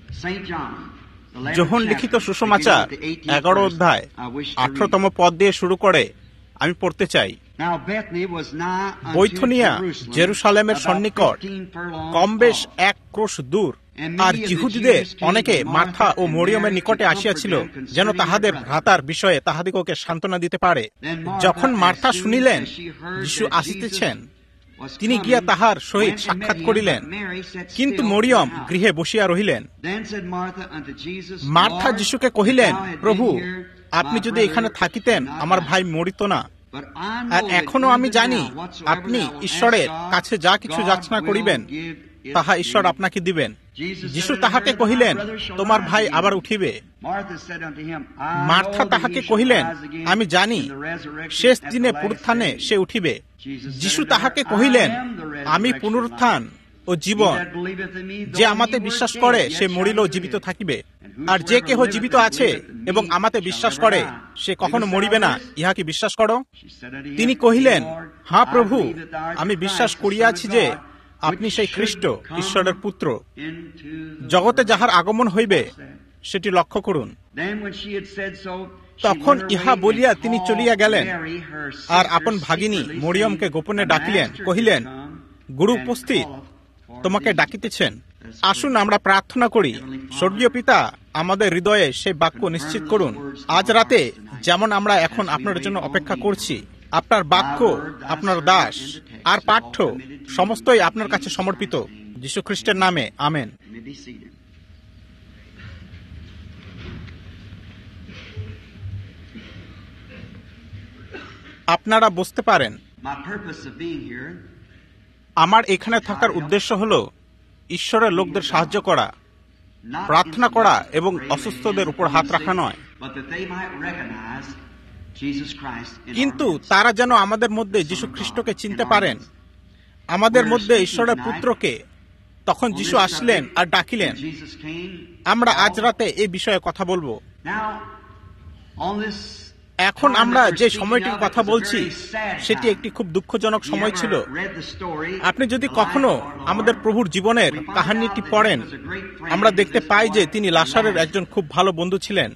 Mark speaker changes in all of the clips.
Speaker 1: যোহন লিখিত সুসমাচার 11 অধ্যায় 18তম পদ দিয়ে শুরু করে আমি পড়তে চাই। বৈথনিয়া জেরুসালেমের সন্নিকট, কম বেশ 1 ক্রোশ দূর। আর যিহুদীদের অনেকে মার্থা ও মরিয়মের নিকটে আসিয়াছিল, যেন তাহাদের ভ্রাতার বিষয়ে তাহাদিগকে সান্ত্বনা দিতে পারে। যখন মার্থা শুনিলেন যিশু আসিতেছেন, তিনি গিয়া তাহার সহিত সাক্ষাৎ করিলেন, কিন্তু মরিয়ম গৃহে বসিয়া রহিলেন। মার্থা যিশুকে কহিলেন, প্রভু, আপনি যদি এখানে থাকিতেন, আমার ভাই মরিত না। আর এখনো আমি জানি, আপনি ঈশ্বরের কাছে যা কিছু যাচনা করিবেন, তাহা ঈশ্বর আপনাকে দিবেন। যিশু তাহাকে কহিলেন, তোমার ভাই আবার উঠিবে। মার্থা তাহাকে কহিলেন, আমি জানি শেষ দিনে পুনরুত্থানে সে উঠিবে। যিশু তাহাকে কহিলেন, আমি পুনরুত্থান ও জীবন। যে আমাতে বিশ্বাস করে সে মরিলেও জীবিত থাকিবে, আর যে কেহ জীবিত আছে এবং আমাতে বিশ্বাস করে সে কখনো মরিবে না। ইহা কি বিশ্বাস করো? তিনি কহিলেন, হ্যাঁ প্রভু, আমি বিশ্বাস করিয়াছি যে আপনি সেই খ্রিস্ট, ঈশ্বরের পুত্র, জগতে যাহার আগমন হইবে সেটি লক্ষ্য করুন। তখন ইহা বলিয়া তিনি চলিয়া গেলেন, আর আপন ভাগিনী মরিয়মকে গোপনে ডাকিলেন, কহিলেন, গুরু উপস্থিত, তোমাকে ডাকিতেছেন। আসুন আমরা প্রার্থনা করি। স্বর্গীয় পিতা, আমাদের হৃদয়ে সেই বাক্য নিশ্চিত করুন। আজ রাতে যেমন আমরা এখন আপনার জন্য অপেক্ষা করছি, আপনার বাক্য, আপনার দাস আর পাঠ্য সমস্তই আপনার কাছে সমর্পিত, যীশু খ্রিস্টের নামে, আমেন। আপনারা বুঝতে পারেন, আমার এখানে থাকার উদ্দেশ্য হল ঈশ্বরের লোকদের সাহায্য করা, প্রার্থনা করা এবং অসুস্থদের উপর হাত রাখা নয়, কিন্তু তারা যেন আমাদের মধ্যে যীশু খ্রিস্টকে চিনতে পারেন, আমাদের মধ্যে ঈশ্বরের পুত্রকে। তখন যীশু আসলেন আর ডাকিলেন। আমরা আজ রাতে এই বিষয়ে কথা বলবো। এখন আমরা যে সময়টির কথা বলছি সেটি একটি খুব দুঃখজনক সময় ছিল। আপনি যদি কখনো আমাদের প্রভুর জীবনের কাহিনীটি পড়েন, আমরা দেখতে পাই যে তিনি লাসারের একজন খুব ভালো বন্ধু ছিলেন।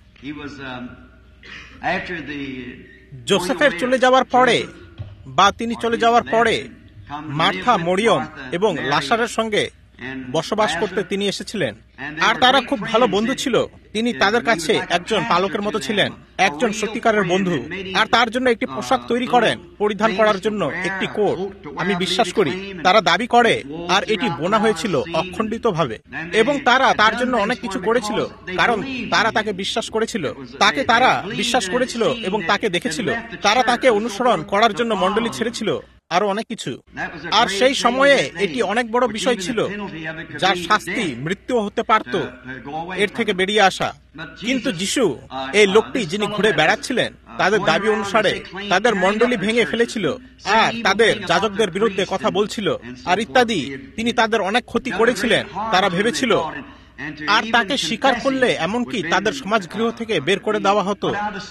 Speaker 1: যোসেফের চলে যাওয়ার পরে, বা তিনি চলে যাওয়ার পরে, মার্থা, মরিয়ম এবং লাসারের সঙ্গে বসবাস করতে তিনি এসেছিলেন। আর তারা খুব ভালো বন্ধু ছিল। তিনি তাদের কাছে একজন পালকের মতো ছিলেন, একজন সত্যিকারের বন্ধু। আর তার জন্য একটি পোশাক তৈরি করেন, পরিধান করার জন্য একটি কোট। আমি বিশ্বাস করি তারা দাবি করে, আর এটি বোনা হয়েছিল অখণ্ডিতভাবে। এবং তারা তার জন্য অনেক কিছু করেছিল, কারণ তারা তাকে বিশ্বাস করেছিল। তারা বিশ্বাস করেছিল এবং তাকে দেখেছিল। তারা তাকে অনুসরণ করার জন্য মণ্ডলী ছেড়েছিল, আরো অনেক কিছু। আর সেই সময়ে এটি অনেক বড় বিষয় ছিল, যার শাস্তি মৃত্যু হতে পারত, এর থেকে বেরিয়ে আসা। কিন্তু যিশু, এই লোকটি যিনি ঘুরে বেড়াচ্ছিলেন, তাদের দাবি অনুসারে তাদের মণ্ডলী ভেঙে ফেলেছিল, আর তাদের যাজকদের বিরুদ্ধে কথা বলছিল, আর ইত্যাদি। তিনি তাদের অনেক ক্ষতি করেছিলেন, তারা ভেবেছিল। আর তাকে স্বীকার করলে এমনকি তাদের সমাজগৃহ থেকে বের করে দেওয়া হতো।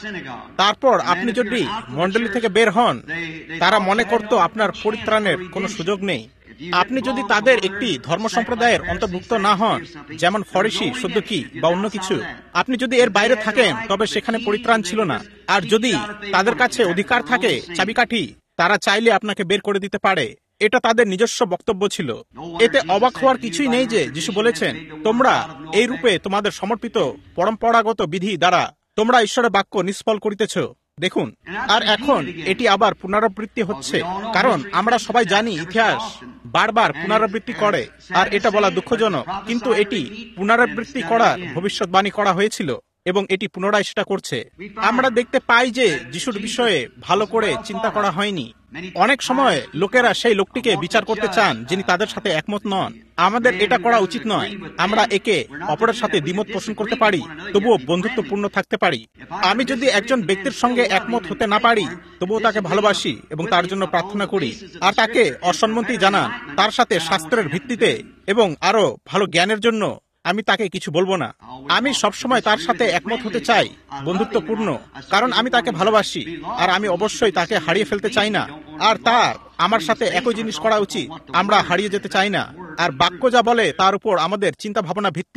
Speaker 1: তারপর আপনি যদি মণ্ডলী থেকে বের হন, তারা মনে করত আপনার পরিত্রাণের কোনো সুযোগ নেই। আপনি যদি তাদের একটি ধর্ম সম্প্রদায়ের অন্তর্ভুক্ত না হন, যেমন ফরিসি, সদ্দুকী বা অন্য কিছু, আপনি যদি এর বাইরে থাকেন, তবে সেখানে পরিত্রাণ ছিল না। আর যদি তাদের কাছে অধিকার থাকে, চাবিকাঠি, তারা চাইলে আপনাকে বের করে দিতে পারে। এটা তাদের নিজস্ব বক্তব্য ছিল। এতে অবাক হওয়ার কিছুই নেই যে যিশু বলেছেন, তোমরা এই রূপে তোমাদের সমর্পিত পরম্পরাগত বিধি দ্বারা তোমরা ঈশ্বরের বাক্য নিষ্ফল করিতেছ। দেখুন, আর এখন এটি আবার পুনরাবৃত্তি হচ্ছে, কারণ আমরা সবাই জানি ইতিহাস বারবার পুনরাবৃত্তি করে, আর এটা বলা দুঃখজনক, কিন্তু এটি পুনরাবৃত্তি করার ভবিষ্যৎবাণী করা হয়েছিল এবং এটি পুনরায় সেটা করছে। আমরা দেখতে পাই যে যিশুর বিষয়ে ভালো করে চিন্তা করা হয়নি। অনেক সময় লোকেরা সেই লোকটিকে বিচার করতে চান যিনি তাদের সাথে একমত নন। আমাদের এটা করা উচিত নয়। আমরা একে অপরের সাথে দ্বিমত পোষণ করতে পারি, তবুও বন্ধুত্বপূর্ণ থাকতে পারি। আমি যদি একজন ব্যক্তির সঙ্গে একমত হতে না পারি, তবুও তাকে ভালোবাসি এবং তার জন্য প্রার্থনা করি, আর তাকে অসম্মতি জানান তার সাথে শাস্ত্রের ভিত্তিতে এবং আরো ভালো জ্ঞানের জন্য আমি তাকে কিছু বলবো না। আমি সবসময় তার সাথে একমত হতে চাই, বন্ধুত্বপূর্ণ, কারণ আমি তাকে ভালোবাসি, আর আমি অবশ্যই তাকে হারিয়ে ফেলতে চাই না। আর তার আমার সাথে একই জিনিস করা উচিত। আমরা হারিয়ে যেতে চাই না। আর বাক্য যা বলে তার উপর আমাদের চিন্তা ভাবনা ভিত্তি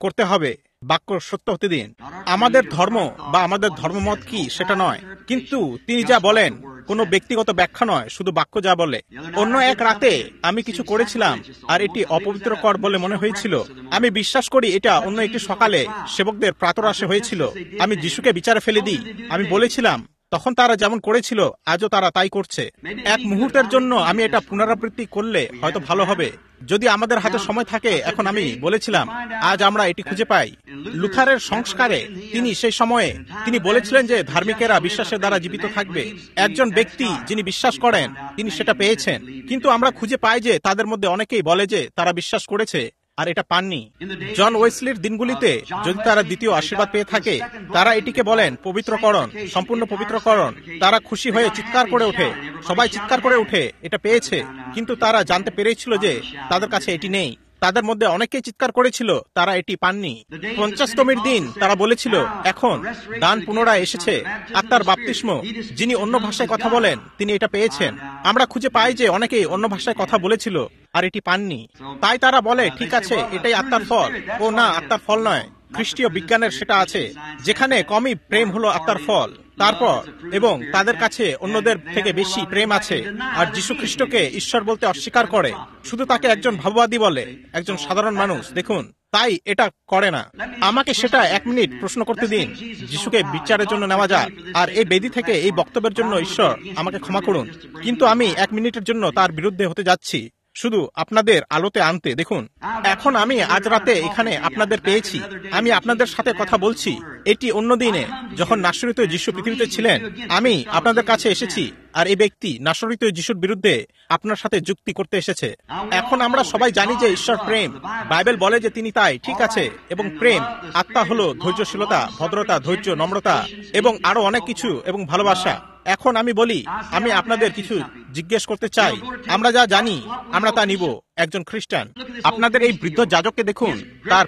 Speaker 1: করতে হবে, বাক্য সত্য হতে দিন। আমাদের ধর্ম বা আমাদের ধর্মমত কি সেটা নয়, কিন্তু তিনি যা বলেন কোনো ব্যক্তিগত ব্যাখ্যা নয়, শুধু বাক্য যা বলে। অন্য এক রাতে আমি কিছু করেছিলাম আর এটি অপবিত্রকর বলে মনে হয়েছিল। আমি বিশ্বাস করি এটা অন্য একটি সকালে সেবকদের প্রাতরাশে হয়েছিল। আমি যিশুকে বিচারে ফেলে দিই। আমি বলেছিলাম তখন তারা যেমন করেছিল আজও তারা তাই করছে। এক মুহূর্তের জন্য আমি এটা পুনরাবৃত্তি করলে হয়তো ভালো হবে যদি আমাদের হাতে সময় থাকে। এখন আমি বলেছিলাম আজ আমরা এটি খুঁজে পাই লুথারের সংস্কারে। তিনি সেই সময়ে তিনি বলেছিলেন যে ধার্মিকেরা বিশ্বাসের দ্বারা জীবিত থাকবে। একজন ব্যক্তি যিনি বিশ্বাস করেন তিনি সেটা পেয়েছেন, কিন্তু আমরা খুঁজে পাই যে তাদের মধ্যে অনেকেই বলে যে তারা বিশ্বাস করেছে আর এটা পাননি। জন ওয়েসলির দিনগুলিতে যদি তারা দ্বিতীয় আশীর্বাদ পেয়ে থাকে, তারা এটিকে বলেন পবিত্রকরণ, সম্পূর্ণ পবিত্রকরণ। তারা খুশি হয়ে চিৎকার করে ওঠে, সবাই চিৎকার করে ওঠে এটা পেয়েছে, কিন্তু তারা জানতে পেরেছিল যে তাদের কাছে এটি নেই। তাদের মধ্যে অনেকেই চিৎকার করেছিল তারা এটি পাননি। 50তমের দিন তারা বলেছিল এখন দান পুনরায় এসেছে, আত্মার বাপ্তিস্ম। যিনি অন্য ভাষায় কথা বলেন তিনি এটা পেয়েছেন। আমরা খুঁজে পাই যে অনেকেই অন্য ভাষায় কথা বলেছিল আর এটি পাননি। তাই তারা বলে ঠিক আছে এটাই আত্মার ফল। ও না, আত্মার ফল নয়, খ্রিস্টীয় বিজ্ঞানের সেটা আছে, যেখানে কমই প্রেম হলো আত্মার ফল। তারপর এবং তাদের কাছে অন্যদের থেকে বেশি প্রেম আছে। আর যীশু খ্রিস্টকে ঈশ্বর বলতে অস্বীকার করে, শুধু তাকে একজন ভাববাদী বলে, একজন সাধারণ মানুষ। দেখুন, তাই এটা করে না। আমাকে সেটা 1 মিনিট প্রশ্ন করতে দিন। যিশুকে বিচারের জন্য নেওয়া যাক, আর এই বেদি থেকে এই বক্তব্যের জন্য ঈশ্বর আমাকে ক্ষমা করুন, কিন্তু আমি 1 মিনিটের জন্য তার বিরুদ্ধে হতে যাচ্ছি, শুধু আপনাদের আলোতে আনতে। দেখুন, এখন আমি আজ রাতে এখানে আপনাদের পেয়েছি, আমি আপনাদের সাথে কথা বলছি। এটি অন্য দিনে যখন নাসরিত যিশু পৃথিবীতে ছিলেন, আমি আপনাদের কাছে এসেছি, আর এই ব্যক্তি নাসরিত যিশুর বিরুদ্ধে আপনার সাথে যুক্তি করতে এসেছে। এখন আমরা সবাই জানি যে ঈশ্বর প্রেম, বাইবেল বলে যে তিনি তাই, ঠিক আছে। এবং প্রেম, আত্মা হলো ধৈর্যশীলতা, ভদ্রতা, ধৈর্য, নম্রতা এবং আরো অনেক কিছু, এবং ভালোবাসা। এখন আমি বলি, আমি আপনাদের কিছু জিজ্ঞেস করতে চাই। আমরা যা জানি আমরা তা নিব। একজন খ্রিস্টান, আপনাদের এই বৃদ্ধ যাজককে দেখুন। তার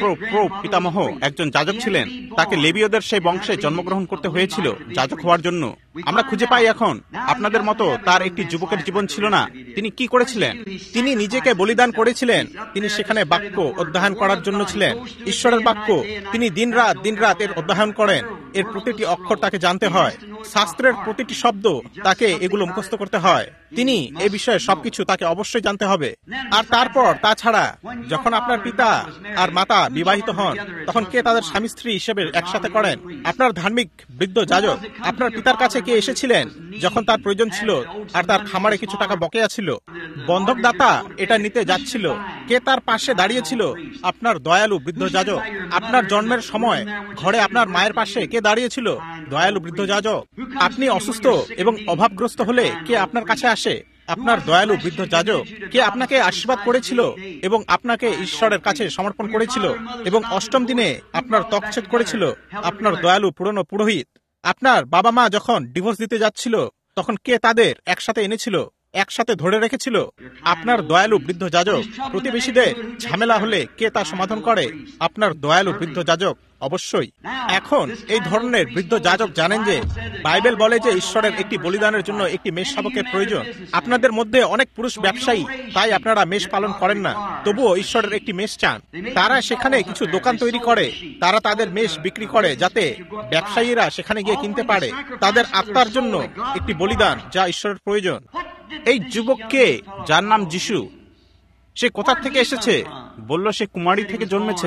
Speaker 1: পিতামহ একজন যাজক ছিলেন। তাকে লেবীয়দের সেই বংশে জন্মগ্রহণ করতে হয়েছিল যাজক হওয়ার জন্য। আমরা খুঁজে পাই এখন আপনাদের মতো তার একটি যুবকের জীবন ছিল না। তিনি কি করেছিলেন? তিনি নিজেকে বলিদান করেছিলেন। তিনি সেখানে বাক্য অধ্যয়ন করার জন্য ছিলেন, ঈশ্বরের বাক্য। তিনি দিন রাত এর অধ্যয়ন করেন। এর প্রতিটি অক্ষর তাকে জানতে হয়, শাস্ত্রের প্রতিটি শব্দ তাকে এগুলো মুখস্থ করতে হয়। তিনি এ বিষয়ে সবকিছু তাকে অবশ্যই জানতে হবে। আর তারপর তাছাড়া যখন আপনার পিতা আর মাতা বিবাহিত হন, তখন কে তাদের স্বামী স্ত্রী হিসেবে একসাথে করেন? আপনার ধার্মিক বৃদ্ধ যাজক। আপনার পিতার কাছে কে এসেছিলেন যখন তার প্রয়োজন ছিল আর তার খামারে কিছু টাকা বকেয়া ছিল? বন্ধকদাতা এটা নিতে যাচ্ছিল। কে তার পাশে দাঁড়িয়েছিল? আপনার দয়ালু বৃদ্ধ যাজক। আপনার জন্মের সময় ঘরে আপনার মায়ের পাশে কে দাঁড়িয়েছিল? দয়ালু বৃদ্ধ যাজক। আপনি অসুস্থ এবং অভাবগ্রস্ত হলে কে আপনার কাছে আসে? আপনার দয়ালু বৃদ্ধ যাজক। কে আপনাকে আশীর্বাদ করেছিল এবং আপনাকে ঈশ্বরের কাছে সমর্পণ করেছিল এবং 8ম দিনে আপনার ত্বকচ্ছেদ করেছিল? আপনার দয়ালু পুরনো পুরোহিত। আপনার বাবা মা যখন ডিভোর্স দিতে যাচ্ছিল, তখন কে তাদের একসাথে এনেছিল, একসাথে ধরে রেখেছিল? আপনার দয়ালু বৃদ্ধ যাজক। প্রতিবেশীদের ঝামেলা হলে কে তা সমাধান করে? আপনার দয়ালু বৃদ্ধ যাজক। অবশ্যই। এখন এই ধরনের বৃদ্ধ যাজক জানেন যে বাইবেল বলে যে ঈশ্বরের একটি বলিদানের জন্য একটি মেষ শাবকের প্রয়োজন। আপনাদের মধ্যে অনেক পুরুষ ব্যবসায়ী, তাই আপনারা মেষ পালন করেন না, তবুও ঈশ্বরের একটি মেষ চান। তারা সেখানে কিছু দোকান তৈরি করে, তারা তাদের মেষ বিক্রি করে যাতে ব্যবসায়ীরা সেখানে গিয়ে কিনতে পারে। তাদের আত্মার জন্য একটি বলিদান যা ঈশ্বরের প্রয়োজন। এই যুবককে, যার নাম যিশু, সে কোথা থেকে এসেছে? বলল সে কুমারী থেকে জন্মেছে।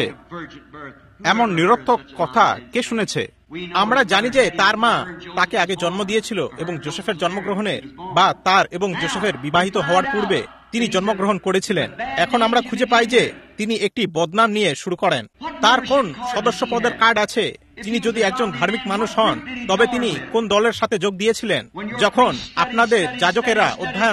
Speaker 1: এমন নিরর্থক কথা কে শুনেছে? আমরা জানি যে তার মা তাকে আগে জন্ম দিয়েছিল এবং যোসেফের জন্মগ্রহণে বা তার এবং যোসেফের বিবাহিত হওয়ার পূর্বে তিনি জন্মগ্রহণ করেছিলেন। এখন আমরা খুঁজে পাই যে তিনি একটি বদনাম নিয়ে শুরু করেন। তার কোন সদস্য পদের কার্ড আছে? তিনি যদি একজন ধার্মিক মানুষ হন, তবে তিনি কোন দলের সাথে যোগ দিয়েছিলেন? যখন আপনাদের যাজকেরা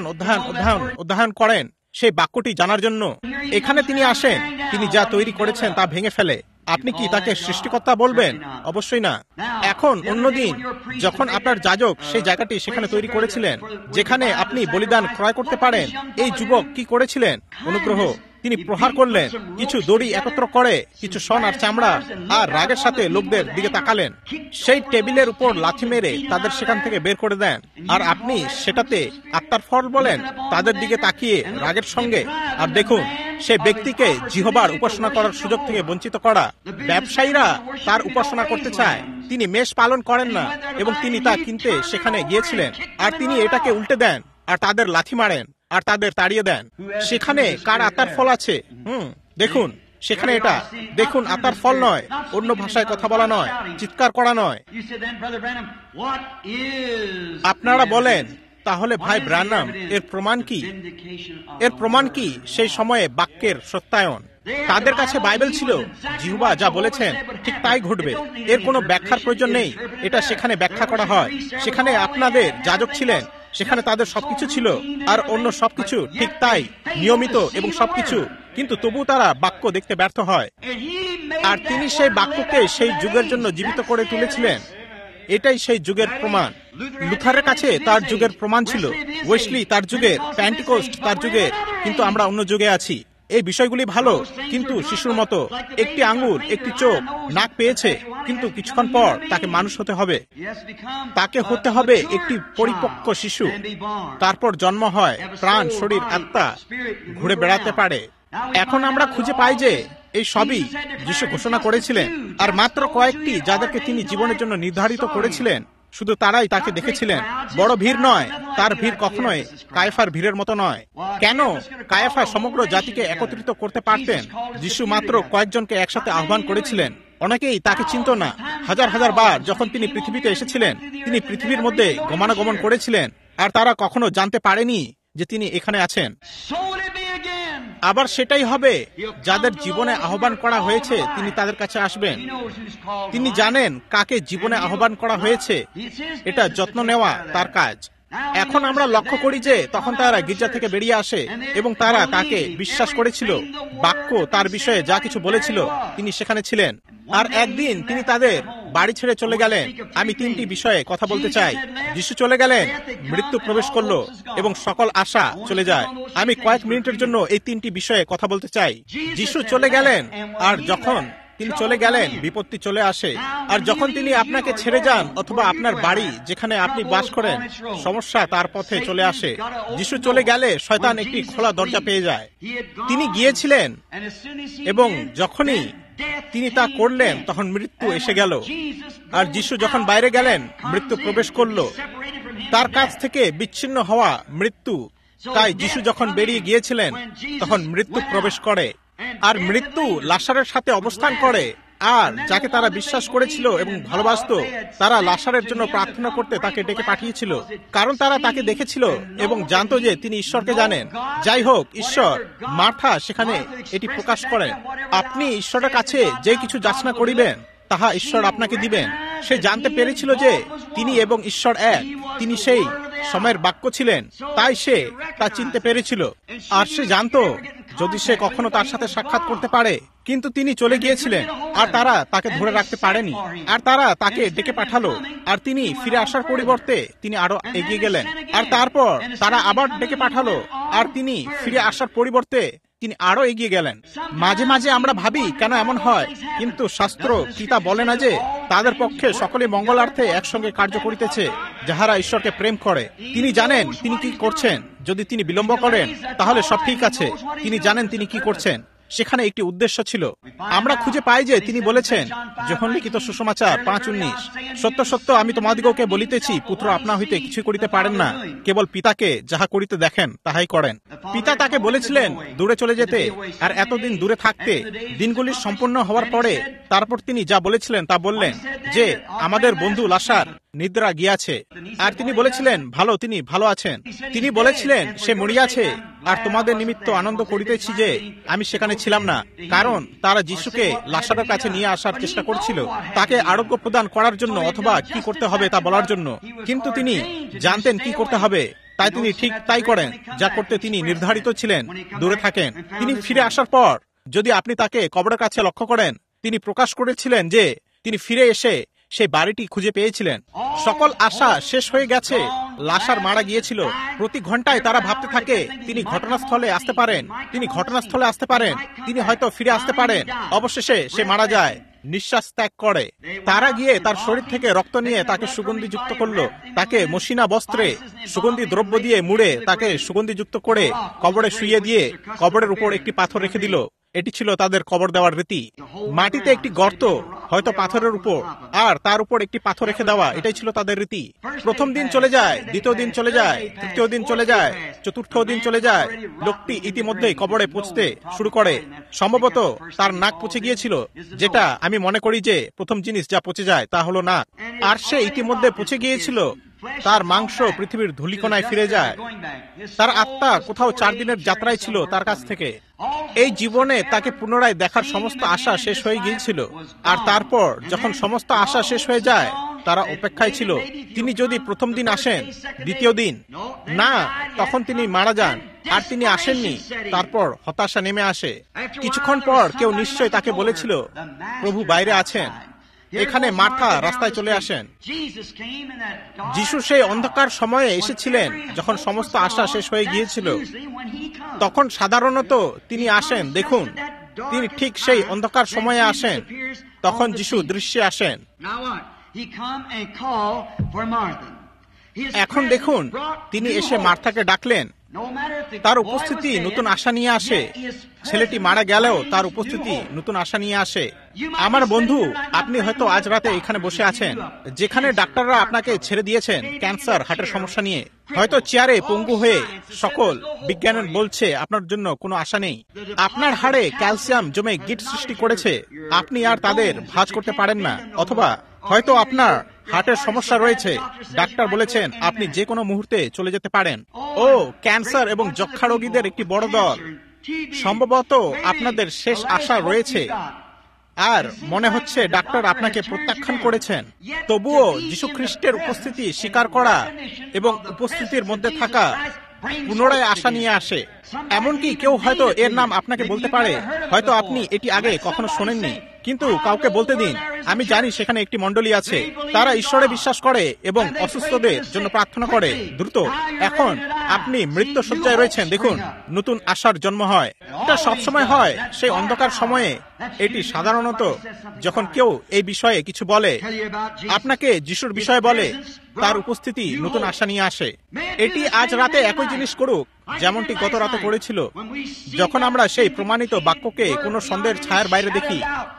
Speaker 1: অধ্যয়ন করেন সেই বাক্যটি জানার জন্য, এখানে তিনি আসেন, তিনি যা তৈরি করেছেন তা ভেঙে ফেলে। আপনি কি তাকে সৃষ্টিকর্তা বলবেন? অবশ্যই না। এখন অন্যদিন যখন আপনার যাজক সেই জায়গাটি সেখানে তৈরি করেছিলেন যেখানে আপনি বলিদান ক্রয় করতে পারেন, এই যুবক কি করেছিলেন? অনুগ্রহ, তিনি প্রহার করলেন, কিছু দড়ি একত্র করে, কিছু শন আর চামড়া, আর রাগের সাথে লোকদের দিকে তাকালেন। সেই টেবিলের উপর লাথি মেরে তাদের সেখান থেকে বের করে দেন। আর আপনি সেটাতে আত্মার ফল বলেন, তাদের দিকে তাকিয়ে রাগের সঙ্গে। আর দেখুন, সে ব্যক্তিকে জিহোবার উপাসনা করার সুযোগ থেকে বঞ্চিত করা। ব্যবসায়ীরা তার উপাসনা করতে চায়, তিনি মেষ পালন করেন না, এবং তিনি তা কিনতে সেখানে গিয়েছিলেন। আর তিনি এটাকে উল্টে দেন, আর তাদের লাথি মারেন, আর তাদের তাড়িয়ে দেন। সেখানে কার আত্মার ফল আছে? দেখুন, সেখানে এটা দেখুন, আত্মার ফল নয়, অন্য ভাষায় কথা বলা নয়, চিৎকার করা নয়। আপনারা বলেন, তাহলে ভাই ব্রানাম, এর প্রমাণ কি? এর প্রমাণ কি? সেই সময়ে বাক্যের সত্যায়ন। তাদের কাছে বাইবেল ছিল, জিহোবা যা বলেছেন ঠিক তাই ঘটবে, এর কোনো ব্যাখ্যার প্রয়োজন নেই। এটা সেখানে ব্যাখ্যা করা হয়। সেখানে আপনাদের যাজক ছিলেন, সেখানে তাদের সবকিছু ছিল, আর অন্য সবকিছু ঠিক তাই, নিয়মিত এবং সবকিছু, কিন্তু তবু তারা বাক্য দেখতে ব্যর্থ হয়। আর তিনি সেই বাক্যকে সেই যুগের জন্য জীবিত করে তুলেছিলেন। এটাই সেই যুগের প্রমাণ। লুথারের কাছে তার যুগের প্রমাণ ছিল, ওয়েসলি তার যুগের, প্যান্টিকোস্ট তার যুগের, কিন্তু আমরা অন্য যুগে আছি। এই বিষয়গুলি ভালো, কিন্তু শিশুর মতো, একটি আঙ্গুল, একটি চোখ, নাক পেয়েছে, কিন্তু কিছুক্ষণ পর তাকে মানুষ হতে হবে। তাকে হতে হবে একটি পরিপক্ক শিশু, তারপর জন্ম হয়, প্রাণ, শরীর, আত্মা ঘুরে বেড়াতে পারে। এখন আমরা খুঁজে পাই যে এই সবই যিশু ঘোষণা করেছিলেন, আর মাত্র কয়েকটি যাদেরকে তিনি জীবনের জন্য নির্ধারিত করেছিলেন, শুধু তারাই তাকে দেখেছিলেন। বড় ভিড় নয়, তার ভিড় কখনোই কায়াফার ভিড়ের মতো নয়। কেন? কায়াফা সমগ্র জাতিকে একত্রিত করতে পারতেন, যিশু মাত্র কয়েকজনকে একসাথে আহ্বান করেছিলেন। অনেকেই তাকে চিনত না। হাজার হাজার বার যখন তিনি পৃথিবীতে এসেছিলেন, তিনি পৃথিবীর মধ্যে গমনাগমন করেছিলেন, আর তারা কখনো জানতে পারেনি যে তিনি এখানে আছেন। আবার সেটাই হবে, যাদের জীবনে আহ্বান করা হয়েছে তিনি তাদের কাছে আসবেন। তিনি জানেন কাকে জীবনে আহ্বান করা হয়েছে, এটা যত্ন নেওয়া তার কাজ। এখন আমরা লক্ষ্য করি যে তখন তারা গির্জা থেকে বেরিয়ে আসে, এবং তারা তাকে বিশ্বাস করেছিল। বাক্য তার বিষয়ে যা কিছু বলেছিল, তিনি সেখানে ছিলেন। আর একদিন তিনি তাদের বাড়ি ছেড়ে চলে গেলেন। আমি তিনটি বিষয়ে কথা বলতে চাই। যিশু চলে গেলেন, মৃত্যু প্রবেশ করলো, এবং সকল আশা চলে যায়। আমি কয়েক মিনিটের জন্য এই তিনটি বিষয়ে কথা বলতে চাই। যিশু চলে গেলেন, আর যখন তিনি চলে গেলেন, বিপত্তি চলে আসে। আর যখন তিনি আপনাকে ছেড়ে যান, অথবা আপনার বাড়ি যেখানে আপনি বাস করেন, সমস্যা তার পথে চলে আসে। যিশু চলে গেলে শয়তান একটি খোলা দরজা পেয়ে যায়। তিনি গিয়েছিলেন, এবং যখনই তিনি তা করলেন, তখন মৃত্যু এসে গেল। আর যিশু যখন বাইরে গেলেন, মৃত্যু প্রবেশ করল। তার কাছ থেকে বিচ্ছিন্ন হওয়া মৃত্যু। তাই যিশু যখন বেরিয়ে গিয়েছিলেন, তখন মৃত্যু প্রবেশ করে, আর মৃত্যু লাসারের সাথে অবস্থান করে। আর যাকে তারা বিশ্বাস করেছিল এবং ভালোবাসত, তারা লাসারের জন্য প্রার্থনা করতে তাকে ডেকে পাঠিয়েছিল, কারণ তারা তাকে দেখেছিল এবং জানতো যে তিনি ঈশ্বরকে জানেন। যাই হোক, ঈশ্বর, মার্থা সেখানে এটি প্রকাশ করেন। আপনি ঈশ্বরের কাছে যে কিছু যাচনা করিবেন, তাহা ঈশ্বর আপনাকে দিবেন। সে জানতে পেরেছিল যে তিনি এবং ঈশ্বর এক। তিনি সেই সময়ের বাক্য ছিলেন, তাই সে তা চিনতে পেরেছিল। আর সে জানতো যদি সে কখনো তার সাথে সাক্ষাৎ করতে পারে, কিন্তু তিনি চলে গিয়েছিলেন, আর তারা তাকে ধরে রাখতে পারেনি। আর তারা তাকে ডেকে পাঠালো, আর তিনি ফিরে আসার পরিবর্তে তিনি আরো এগিয়ে গেলেন। আর তারপর তারা আবার ডেকে পাঠালো, আর তিনি ফিরে আসার পরিবর্তে তিনি আরো এগিয়ে গেলেন। মাঝে মাঝে আমরা ভাবি কেন এমন হয়, কিন্তু শাস্ত্র কি তা বলে না যে তাদের পক্ষে সকলে মঙ্গলার্থে একসঙ্গে কার্য করিতেছে, যাহারা ঈশ্বরকে প্রেম করে। তিনি জানেন তিনি কি করছেন। যদি তিনি বিলম্ব করেন, তাহলে সব ঠিক আছে। তিনি জানেন তিনি কি করছেন। সেখানে একটি উদ্দেশ্য ছিল। আমরা খুঁজে পাই যে তিনি বলেছেন, যোহন লিখিত সুসমাচার 5:19, সত্য সত্য আমি তোমাদিগকে বলিতেছি, পুত্র আপনা হইতে কিছু করিতে পারেন না, কেবল পিতাকে যাহা করিতে দেখেন তাহাই করেন। পিতা তাকে বলেছিলেন দূরে চলে যেতে, আর এতদিন দূরে থাকতে। দিনগুলি সম্পূর্ণ হওয়ার পরে তারপর তিনি যা বলেছিলেন তা বললেন, যে আমাদের বন্ধু লাসার নিদ্রা গিয়াছে। আর তিনি বলেছিলেন, ভালো, তিনি ভালো আছেন। তিনি বলেছিলেন, সে মরিয়াছে, আর তোমাদের নিমিত্ত আনন্দ করিতেছি যে আমি সেখানে ছিলাম না। কারণ তারা যিশুকে লাসারের কাছে নিয়ে আসার চেষ্টা করছিল, তাকে আরোগ্য প্রদান করার জন্য, অথবা কি করতে হবে তা বলার জন্য। কিন্তু তিনি জানতেন কি করতে হবে, তাই তিনি ঠিক তাই করেন যা করতে তিনি নির্ধারিত ছিলেন, দূরে থাকেন। তিনি ফিরে আসার পর যদি আপনি তাকে কবরের কাছে লক্ষ্য করেন, তিনি প্রকাশ করেছিলেন যে তিনি ফিরে এসে সেই বাড়িটি খুঁজে পেয়েছিলেন। সকল আশা শেষ হয়ে গেছে, লাশার মারা গিয়েছিল। প্রতি ঘন্টায় তারা ভাবতে থাকে তিনি ঘটনাস্থলে আসতে পারেন, তিনি ঘটনাস্থলে আসতে পারেন, তিনি হয়তো ফিরে আসতে পারেন। অবশেষে সে মারা যায়, নিঃশ্বাস ত্যাগ করে। তারা গিয়ে তার শরীর থেকে রক্ত নিয়ে তাকে সুগন্ধি যুক্ত করলো, তাকে মসিনা বস্ত্রে সুগন্ধি দ্রব্য দিয়ে মুড়ে তাকে সুগন্ধি যুক্ত করে কবরে শুইয়ে দিয়ে কবরের উপর একটি পাথর রেখে দিল। এটি ছিল তাদের কবর দেওয়ার রীতি। মাটিতে একটি গর্ত, হয়তো পাথরের উপর, আর তার উপর একটি পাথর রেখে দেওয়া, এটাই ছিল তাদের রীতি। প্রথম দিন চলে যায়, দ্বিতীয় দিন চলে যায়, তৃতীয় দিন চলে যায়, চতুর্থ দিন চলে যায়। লোকটি ইতিমধ্যেই কবরে পৌঁছতে শুরু করে। সম্ভবত তার নাক পচে গিয়েছিল, যেটা আমি মনে করি যে প্রথম জিনিস যা পচে যায় তা হলো নাক। আর সে ইতিমধ্যে পচে গিয়েছিল, তার মাংস পৃথিবীর ধূলিকণায় ফিরে যায়। তার আত্মা কোথাও 4 দিনের যাত্রায় ছিল তার কাছ থেকে। এই জীবনে তাকে পুনরায় দেখার সমস্ত আশা শেষ হয়ে গিয়েছিল। আর তারপর যখন সমস্ত আশা শেষ হয়ে যায়, তারা অপেক্ষায় ছিল তিনি যদি প্রথম দিন আসেন, দ্বিতীয় দিন না, তখন তিনি মারা যান। আর তিনি আসেননি। তারপর হতাশা নেমে আসে। কিছুক্ষণ পর কেউ নিশ্চয় তাকে বলেছিল, প্রভু বাইরে আছেন। এখানে মার্থা রাস্তায় চলে আসেন। যিশু সেই অন্ধকার সময়ে এসেছিলেন যখন সমস্ত আশা শেষ হয়ে গিয়েছিল। তখন সাধারণত তিনি আসেন। দেখুন, তিনি ঠিক সেই অন্ধকার সময়ে আসেন। তখন যিশু দৃশ্যে আসেন। এখন দেখুন, তিনি এসে মার্থাকে ডাকলেন। তার উপস্থিতি নতুন আশা নিয়ে আসে। ছেলেটি মারা গেলেও তার উপস্থিতি নতুন আশা নিয়ে আসে। আমার বন্ধু, আপনি হয়তো আজ রাতে এখানে বসে আছেন, যেখানে ডাক্তাররা আপনাকে ছেড়ে দিয়েছেন ক্যান্সার, হার্টের সমস্যা নিয়ে। হয়তো চেয়ারে পঙ্গু হয়ে সকল বিজ্ঞান বলছে আপনার জন্য কোনো আশা নেই। আপনার হাড়ে ক্যালসিয়াম জমে গিঁট সৃষ্টি করেছে, আপনি আর তাদের ভাঁজ করতে পারেন না। অথবা হয়তো আপনার হার্টের সমস্যা রয়েছে, ডাক্তার বলেছেন আপনি যে কোনো মুহূর্তে চলে যেতে পারেন। ও ক্যান্সার এবং যক্ষা রোগীদের একটি বড় দল। সম্ভবত আপনাদের শেষ আশা রয়েছে, আর মনে হচ্ছে ডাক্তার আপনাকে প্রত্যাখ্যান করেছেন। তবুও যীশু খ্রিস্টের উপস্থিতি স্বীকার করা এবং উপস্থিতির মধ্যে থাকা পুনরায় আশা নিয়ে আসে। এমনকি কেউ হয়তো এর নাম আপনাকে বলতে পারে, হয়তো আপনি এটি আগে কখনো শোনেননি, কিন্তু কাউকে বলতে দিন। আমি জানি সেখানে একটি মণ্ডলী আছে, তারা ঈশ্বরে বিশ্বাস করে এবং অসুস্থদের জন্য প্রার্থনা করে। দ্রুত এখন আপনি মৃত্যু শয্যায় রয়েছেন, দেখুন নতুন আশার জন্ম হয়। এটা সবসময় হয় সেই অন্ধকার সময়ে। এটি সাধারণত যখন কেউ এই বিষয়ে কিছু বলে, আপনাকে যিশুর বিষয়ে বলে, তার উপস্থিতি নতুন আশা নিয়ে আসে। এটি আজ রাতে একই জিনিস করুক যেমনটি গত রাতে করেছিল। যখন আমরা সেই প্রমাণিত বাক্যকে কোনো সন্দেহের ছায়ার বাইরে দেখি,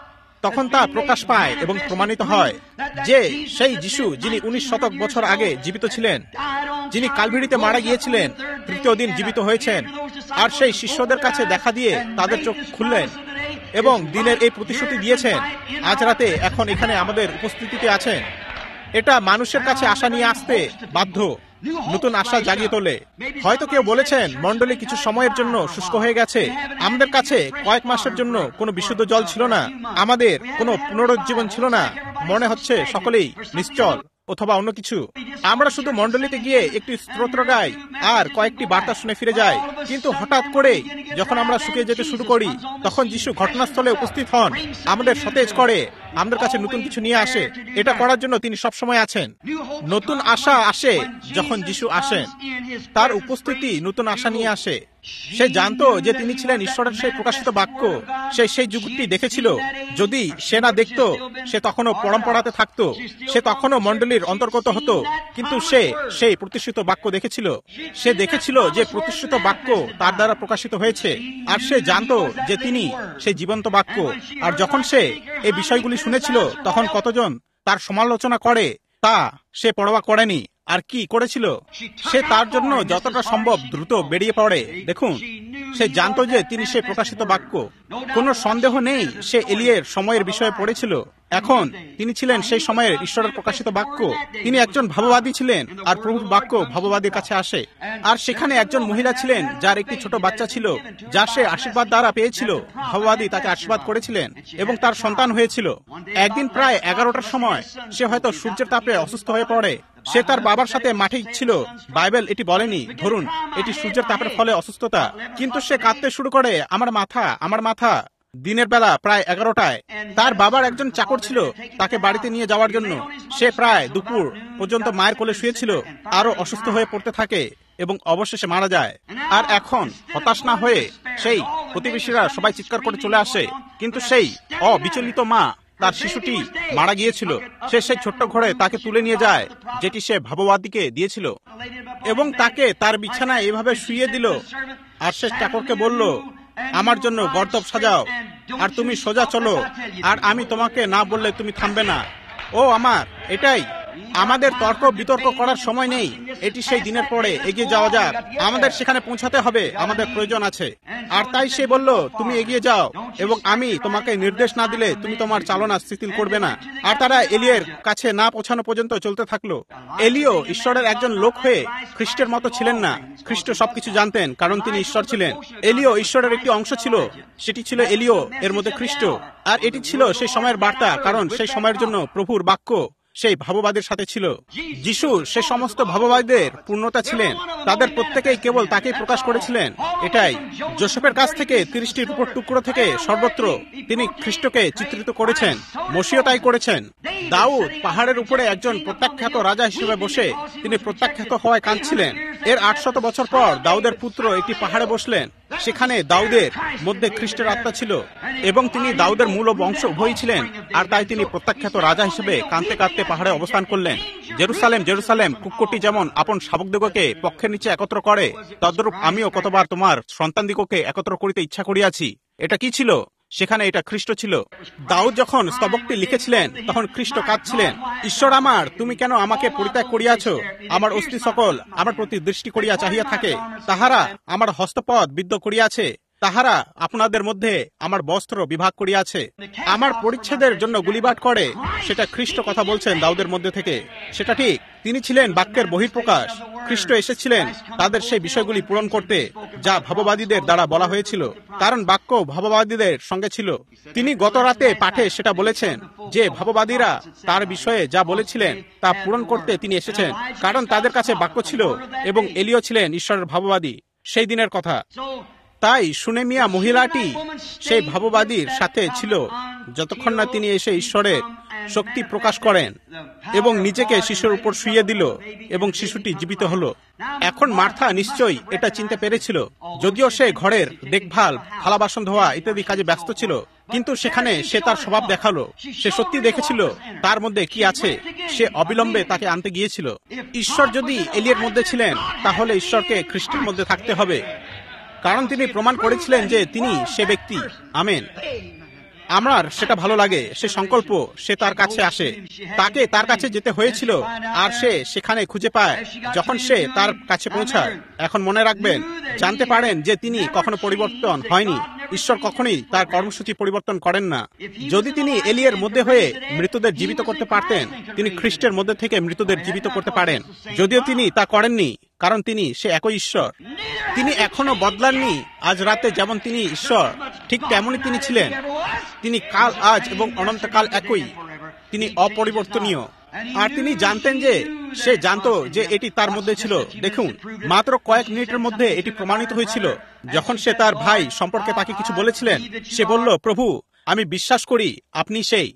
Speaker 1: তখন তা প্রকাশ পায় এবং প্রমাণিত হয় যে সেই যিশু যিনি 19 শতক বছর আগে জীবিত ছিলেন, যিনি কালভারিতে মারা গিয়েছিলেন, তৃতীয় দিন জীবিত হয়েছেন। আর সেই শিষ্যদের কাছে দেখা দিয়ে তাদের চোখ খুললেন এবং দিনের এই প্রতিশ্রুতি দিয়েছেন। আজ রাতে এখন এখানে আমাদের উপস্থিতিতে আছেন। এটা মানুষের কাছে আশা নিয়ে আসতে বাধ্য, নতুন আশা জাগিয়ে তোলে। হয়তো কেউ বলেছেন মণ্ডলী কিছু সময়ের জন্য শুষ্ক হয়ে গেছে, আমাদের কাছে কয়েক মাসের জন্য কোনো বিশুদ্ধ জল ছিল না, আমাদের কোনো পুনরুজ্জীবন ছিল না, মনে হচ্ছে সকলেই নিশ্চল অথবা অন্য কিছু। আমরা শুধু মণ্ডলীতে গিয়ে একটি স্তোত্র গাই আর কয়েকটি বার্তা শুনে ফিরে যাই। কিন্তু হঠাৎ করে যখন আমরা শুকিয়ে যেতে শুরু করি, তখন যিশু ঘটনাস্থলে উপস্থিত হন, আমাদের সতেজ করে, আমাদের কাছে নতুন কিছু নিয়ে আসে। এটা করার জন্য তিনি সবসময় আছেন। নতুন আশা আসে যখন যিশু আসেন, তার উপস্থিতি নতুন আশা নিয়ে আসে। সে জানতো যে তিনি ছিলেন ঈশ্বরের সেই প্রকাশিত বাক্য। সে সেই যুগটি দেখেছিল। যদি সে না দেখত, সে তখনও পরম্পরাতে থাকতো, সে তখনও মণ্ডলীর অন্তর্গত হতো। কিন্তু সে সেই প্রতিষ্ঠিত বাক্য দেখেছিল। সে দেখেছিল যে প্রতিষ্ঠিত বাক্য তার দ্বারা প্রকাশিত হয়েছে, আর সে জানতো যে তিনি সেই জীবন্ত বাক্য। আর যখন সে এই বিষয়গুলি শুনেছিল, তখন কতজন তার সমালোচনা করে তা সে পরোয়া করেনি। আর কি করেছিল? সে তার জন্য যতটা সম্ভব দ্রুত বেরিয়ে পড়ে। দেখুন, সে জানতো যে তিনি সেই প্রকাশিত বাক্য। কোনো সন্দেহ নেই সে এলিয়ের সময়ের বিষয়ে পড়েছিল। এখন তিনি ছিলেন সেই সময়ের ঈশ্বরের প্রকাশিত বাক্য। তিনি একজন ভাববাদী ছিলেন, আর প্রভুর বাক্য ভাববাদীর কাছে আসে। আর সেখানে একজন মহিলা ছিলেন যার একটি ছোট বাচ্চা ছিল, যা সে আশীর্বাদ দ্বারা পেয়েছিল। ভাববাদী তাকে আশীর্বাদ করেছিলেন এবং তার সন্তান হয়েছিল। একদিন প্রায় 11টার সময় সে হয়তো সূর্যের তাপে অসুস্থ হয়ে পড়ে। সে তার বাবার সাথে মাঠে ছিল। বাইবেল এটি বলেনি, ধরুন এটি সূর্যের তাপের ফলে অসুস্থতা, কিন্তু সে কাঁদতে শুরু করে, আমার মাথা, আমার মাথা। দিনের বেলা প্রায় 11টায় তার বাবার একজন চাকর ছিল তাকে বাড়িতে নিয়ে যাওয়ার জন্য। সে প্রায় দুপুর পর্যন্ত মায়ের কোলে শুয়েছিল, আরো অসুস্থ হয়ে পড়তে থাকে এবং অবশেষে মারা যায়। আর এখন হতাশ না হয়ে সেই প্রতিবেশীরা সবাই চিৎকার করে চলে আসে, কিন্তু সেই অবিচলিত মা, তার শিশুটি মারা গিয়েছিল, সে সেই ছোট্ট ঘরে তাকে তুলে নিয়ে যায় যেটি সে ভাববাদীকে দিয়েছিল এবং তাকে তার বিছানায় এভাবে শুইয়ে দিল। আর সে চাকরকে বলল, আমার জন্য গর্দভ সাজাও আর তুমি সোজা চলো, আর আমি তোমাকে না বললে তুমি থামবে না। ও আমার, এটাই আমাদের তর্ক বিতর্ক করার সময় নেই। এটি সেই দিনের পরে এগিয়ে যাওয়া যাক, আমাদের সেখানে পৌঁছাতে হবে, আমাদের প্রয়োজন আছে। আর তাই সে বলল, তুমি এগিয়ে যাও এবং আমি তোমাকে নির্দেশ না দিলে তুমি তোমার চালনা শিথিল করবে না। আর তারা এলিয়ের কাছে না পৌঁছানো পর্যন্ত চলতে থাকলো। এলিও ঈশ্বরের একজন লোক হয়ে খ্রিস্টের মতো ছিলেন না। খ্রিস্ট সবকিছু জানতেন কারণ তিনি ঈশ্বর ছিলেন। এলিও ঈশ্বরের একটি অংশ ছিল, সেটি ছিল এলিও এর মধ্যে খ্রিস্ট। আর এটি ছিল সেই সময়ের বার্তা, কারণ সেই সময়ের জন্য প্রভুর বাক্য সেই ভাববাদের সাথে ছিল। যিশু সে সমস্ত ভাববাদীদের পূর্ণতা ছিলেন, তাদের প্রত্যেকেই কেবল তাকেই প্রকাশ করেছিলেন। এটাই যোসেফের কাছ থেকে 30টির উপর টুকরো থেকে সর্বত্র তিনি খ্রিস্টকে চিত্রিত করেছেন। মসিও তাই করেছেন। দাউদ পাহাড়ের উপরে একজন প্রত্যাখ্যাত রাজা হিসেবে বসে তিনি প্রত্যাখ্যাত হওয়ায় কাঁদছিলেন। এর 800 বছর পর দাউদের পুত্র একটি পাহাড়ে বসলেন, সেখানে দাউদের মধ্যে খ্রিস্টের আত্মা ছিল এবং তিনি দাউদের মূল বংশ উভয়ই ছিলেন। আর তাই তিনি প্রত্যাখ্যাত রাজা হিসেবে কাঁদতে কাঁদতে পাহাড়ে অবস্থান করলেন। জেরুসালেম জেরুসালেম, কুকুরটি যেমন আপন শাবকদিগকে পক্ষের নিচে একত্র করে, তদ্রূপ আমিও কতবার তোমার সন্তানদিগকে একত্র করিতে ইচ্ছা করিয়াছি। এটা কি ছিল? সেখানে এটা খ্রিস্ট ছিল। দাউদ যখন স্তবকটি লিখেছিলেন তখন খ্রিস্ট কাঁদছিলেন, ঈশ্বর আমার, তুমি কেন আমাকে পরিত্যাগ করিয়াছ? আমার অস্থি সকল আমার প্রতি দৃষ্টি করিয়া চাহিয়া থাকে, তাহারা আমার হস্তপদ বিদ্ধ করিয়াছে, তাহারা আপনাদের মধ্যে আমার বস্ত্র বিভাগ করিয়াছে, আমার পরিচ্ছেদের জন্য গুলিবাট করে। সেটা খ্রিস্ট কথা বলছেন দাউদের মধ্যে থেকে। সেটা ঠিক, তিনি ছিলেন বাক্যের বহিঃপ্রকাশ। খ্রিস্ট এসেছিলেন তাদের সেই বিষয়গুলি পূরণ করতে যা ভাববাদীদের দ্বারা বলা হয়েছিল, কারণ বাক্য ভাববাদীদের সঙ্গে ছিল। তিনি গত রাতে পাঠে সেটা বলেছেন যে ভাববাদীরা তার বিষয়ে যা বলেছিলেন তা পূরণ করতে তিনি এসেছেন, কারণ তাদের কাছে বাক্য ছিল এবং এলিও ছিলেন ঈশ্বরের ভাববাদী সেই দিনের কথা। তাই সুনেমিয়া মহিলাটি সেই ভাববাদীর সাথে ছিল যতক্ষণ না তিনি এসে ঈশ্বরের শক্তি প্রকাশ করেন এবং নিজেকে শিশুর উপর শুইয়ে দিল এবং শিশুটি জীবিত হলো। এখন মার্থা নিশ্চয়ই এটা চিনতে পেরেছিল, যদিও সে ঘরের দেখভাল, থালা বাসন ধোয়া ইত্যাদি কাজে ব্যস্ত ছিল, কিন্তু সেখানে সে তার স্বভাব দেখালো। সে সত্যি দেখেছিল তার মধ্যে কি আছে। সে অবিলম্বে তাকে আনতে গিয়েছিল। ঈশ্বর যদি এলিয়ের মধ্যে ছিলেন, তাহলে ঈশ্বরকে খ্রিস্টের মধ্যে থাকতে হবে, কারণ তিনি প্রমাণ করেছিলেন যে তিনি সে ব্যক্তি। আমেন। আমার সেটা ভালো লাগে, সে সংকল্প, সে তার কাছে আসে। তাকে তার কাছে যেতে হয়েছিল আর সে সেখানে খুঁজে পায় যখন সে তার কাছে পৌঁছায়। এখন মনে রাখবেন, জানতে পারেন যে তিনি কখনো পরিবর্তন হয়নি। ঈশ্বর কখনোই তার কর্মসূচি পরিবর্তন করেন না। যদি তিনি এলিয়ের মধ্যে হয়ে মৃতদের জীবিত করতে পারতেন, তিনি খ্রিস্টের মধ্যে থেকে মৃতদের জীবিত করতে পারেন, যদিও তিনি তা করেননি, কারণ তিনি সে একই ঈশ্বর। তিনি এখনো বদলাননি। আজ রাতে যেমন তিনি ঈশ্বর, ঠিক তেমনই তিনি ছিলেন। তিনি কাল, আজ এবং অনন্তকাল একই। তিনি অপরিবর্তনীয়। আর তিনি জানতেন যে সে জানতো যে এটি তার মধ্যে ছিল। দেখুন, মাত্র কয়েক মিনিটের মধ্যে এটি প্রমাণিত হয়েছিল। যখন সে তার ভাই সম্পর্কে তাকে কিছু বলেছিলেন, সে বলল, প্রভু, আমি বিশ্বাস করি আপনি সেই।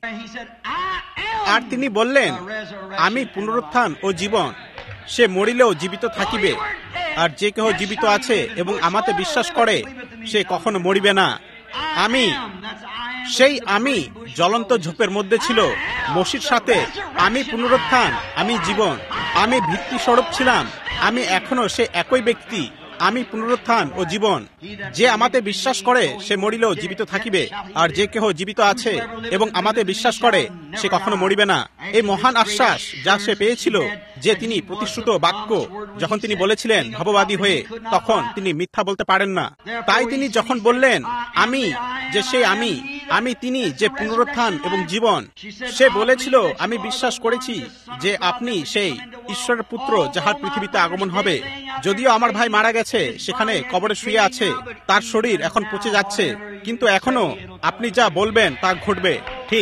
Speaker 1: আর তিনি বললেন, আমি পুনরুত্থান ও জীবন, সে মরিলেও জীবিত থাকিবে। আর যে কেহ জীবিত আছে এবং আমাতে বিশ্বাস করে, সে কখনো মরিবে না। আমি সেই, আমি জ্বলন্ত ঝোপের মধ্যে ছিল মসির সাথে। আমি পুনরুত্থান, আমি জীবন, আমি ভিত্তি স্বরূপ ছিলাম। আমি এখনো সে একই ব্যক্তি। আমি পুনরুত্থান ও জীবন। যে আমাতে বিশ্বাস করে সে মরিলেও জীবিত থাকিবে। আর যে কেহ জীবিত আছে এবং আমাতে বিশ্বাস করে, সে কখনো মরিবে না। এই মহান আশ্বাস যা সে পেয়েছিল, যে তিনি প্রতিশ্রুত বাক্য যখন তিনি বলেছিলেন ভাববাদী হয়ে, তখন তিনি মিথ্যা বলতে পারেন না। তাই তিনি যখন বললেন, আমি যে সেই আমি তিনি যে পুনরুত্থান এবং জীবন, সে বলেছিল, আমি বিশ্বাস করেছি যে আপনি সেই ঈশ্বরের পুত্র যাহার পৃথিবীতে আগমন হবে। যদিও আমার ভাই মারা গেছে, সেখানে কবরে শুয়ে আছে, তার শরীর এখন পচে যাচ্ছে, কিন্তু এখনো আপনি যা বলবেন তা ঘটবে। ঠিক,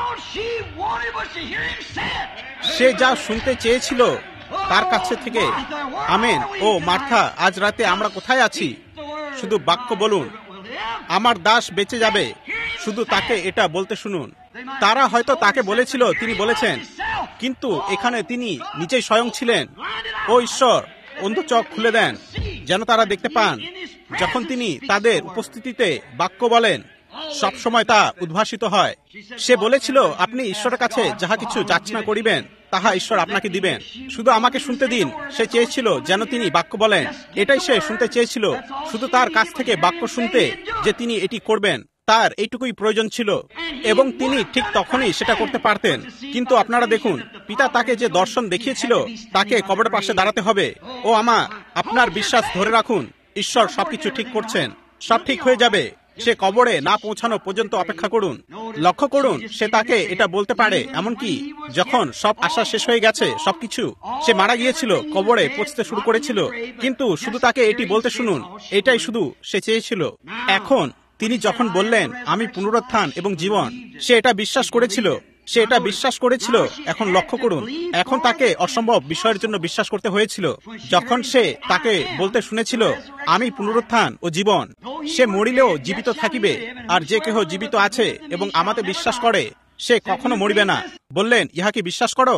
Speaker 1: সে যা শুনতে চেয়েছিল তার কাছে থেকে। আমেন। ও মার্থা, আজ রাতে আমরা কোথায় আছি? শুধু বাক্য বলুন, আমার দাস বেঁচে যাবে। শুধু তাকে এটা বলতে শুনুন। তারা হয়তো তাকে বলেছিল, তিনি বলেছেন, কিন্তু এখানে তিনি নিজেই স্বয়ং ছিলেন। ও ঈশ্বর, অন্ধ চোখ খুলে দেন যেন তারা দেখতে পান। যখন তিনি তাদের উপস্থিতিতে বাক্য বলেন, সব সময় তা উদ্ভাসিত হয়। সে বলেছিল, আপনি ঈশ্বরের কাছে যাহা কিছু যাচনা করিবেন তাহা ঈশ্বর আপনাকে দিবেন, শুধু আমাকে শুনতে দিন। সে চেয়েছিল যেন তিনি বাক্য বলেন, এটাই সে শুনতে চেয়েছিল, শুধু তার কাছ থেকে বাক্য শুনতে যে তিনি এটি করবেন, তার এইটুকুই প্রয়োজন ছিল, এবং তিনি ঠিক তখনই সেটা করতে পারতেন। কিন্তু আপনারা দেখুন, পিতা তাকে যে দর্শন দেখিয়েছিল, তাকে কবরের পাশে দাঁড়াতে হবে। ও আমা, আপনার বিশ্বাস ধরে রাখুন, ঈশ্বর সবকিছু ঠিক করছেন, সব ঠিক হয়ে যাবে। সে কবরে না পৌঁছানো পর্যন্ত অপেক্ষা করুন। লক্ষ্য করুন, সে তাকে এটা বলতে পারে, এমনকি যখন সব আশা শেষ হয়ে গেছে, সবকিছু, সে মারা গিয়েছিল, কবরে পৌঁছতে শুরু করেছিল, কিন্তু শুধু তাকে এটি বলতে শুনুন, এটাই শুধু সে চেয়েছিল। এখন তিনি যখন বললেন, আমি পুনরুত্থান এবং জীবন, সে এটা বিশ্বাস করেছিল, সে এটা বিশ্বাস করেছিল। এখন লক্ষ্য করুন, এখন তাকে অসম্ভব বিষয়ের জন্য বিশ্বাস করতে হয়েছিল। যখন সে তাকে বলতে শুনেছিল, আমি পুনরুত্থান ও জীবন, সে মরিলেও জীবিত থাকিবে, আর যে কেহ জীবিত আছে এবং আমাতে বিশ্বাস করে সে কখনো মরিবে না। বললেন, ইহা কি বিশ্বাস করো?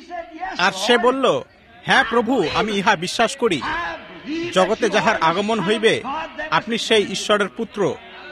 Speaker 1: আর সে বলল, হ্যাঁ প্রভু, আমি ইহা বিশ্বাস করি। জগতে যাহার আগমন হইবে, আপনি সেই ঈশ্বরের পুত্র।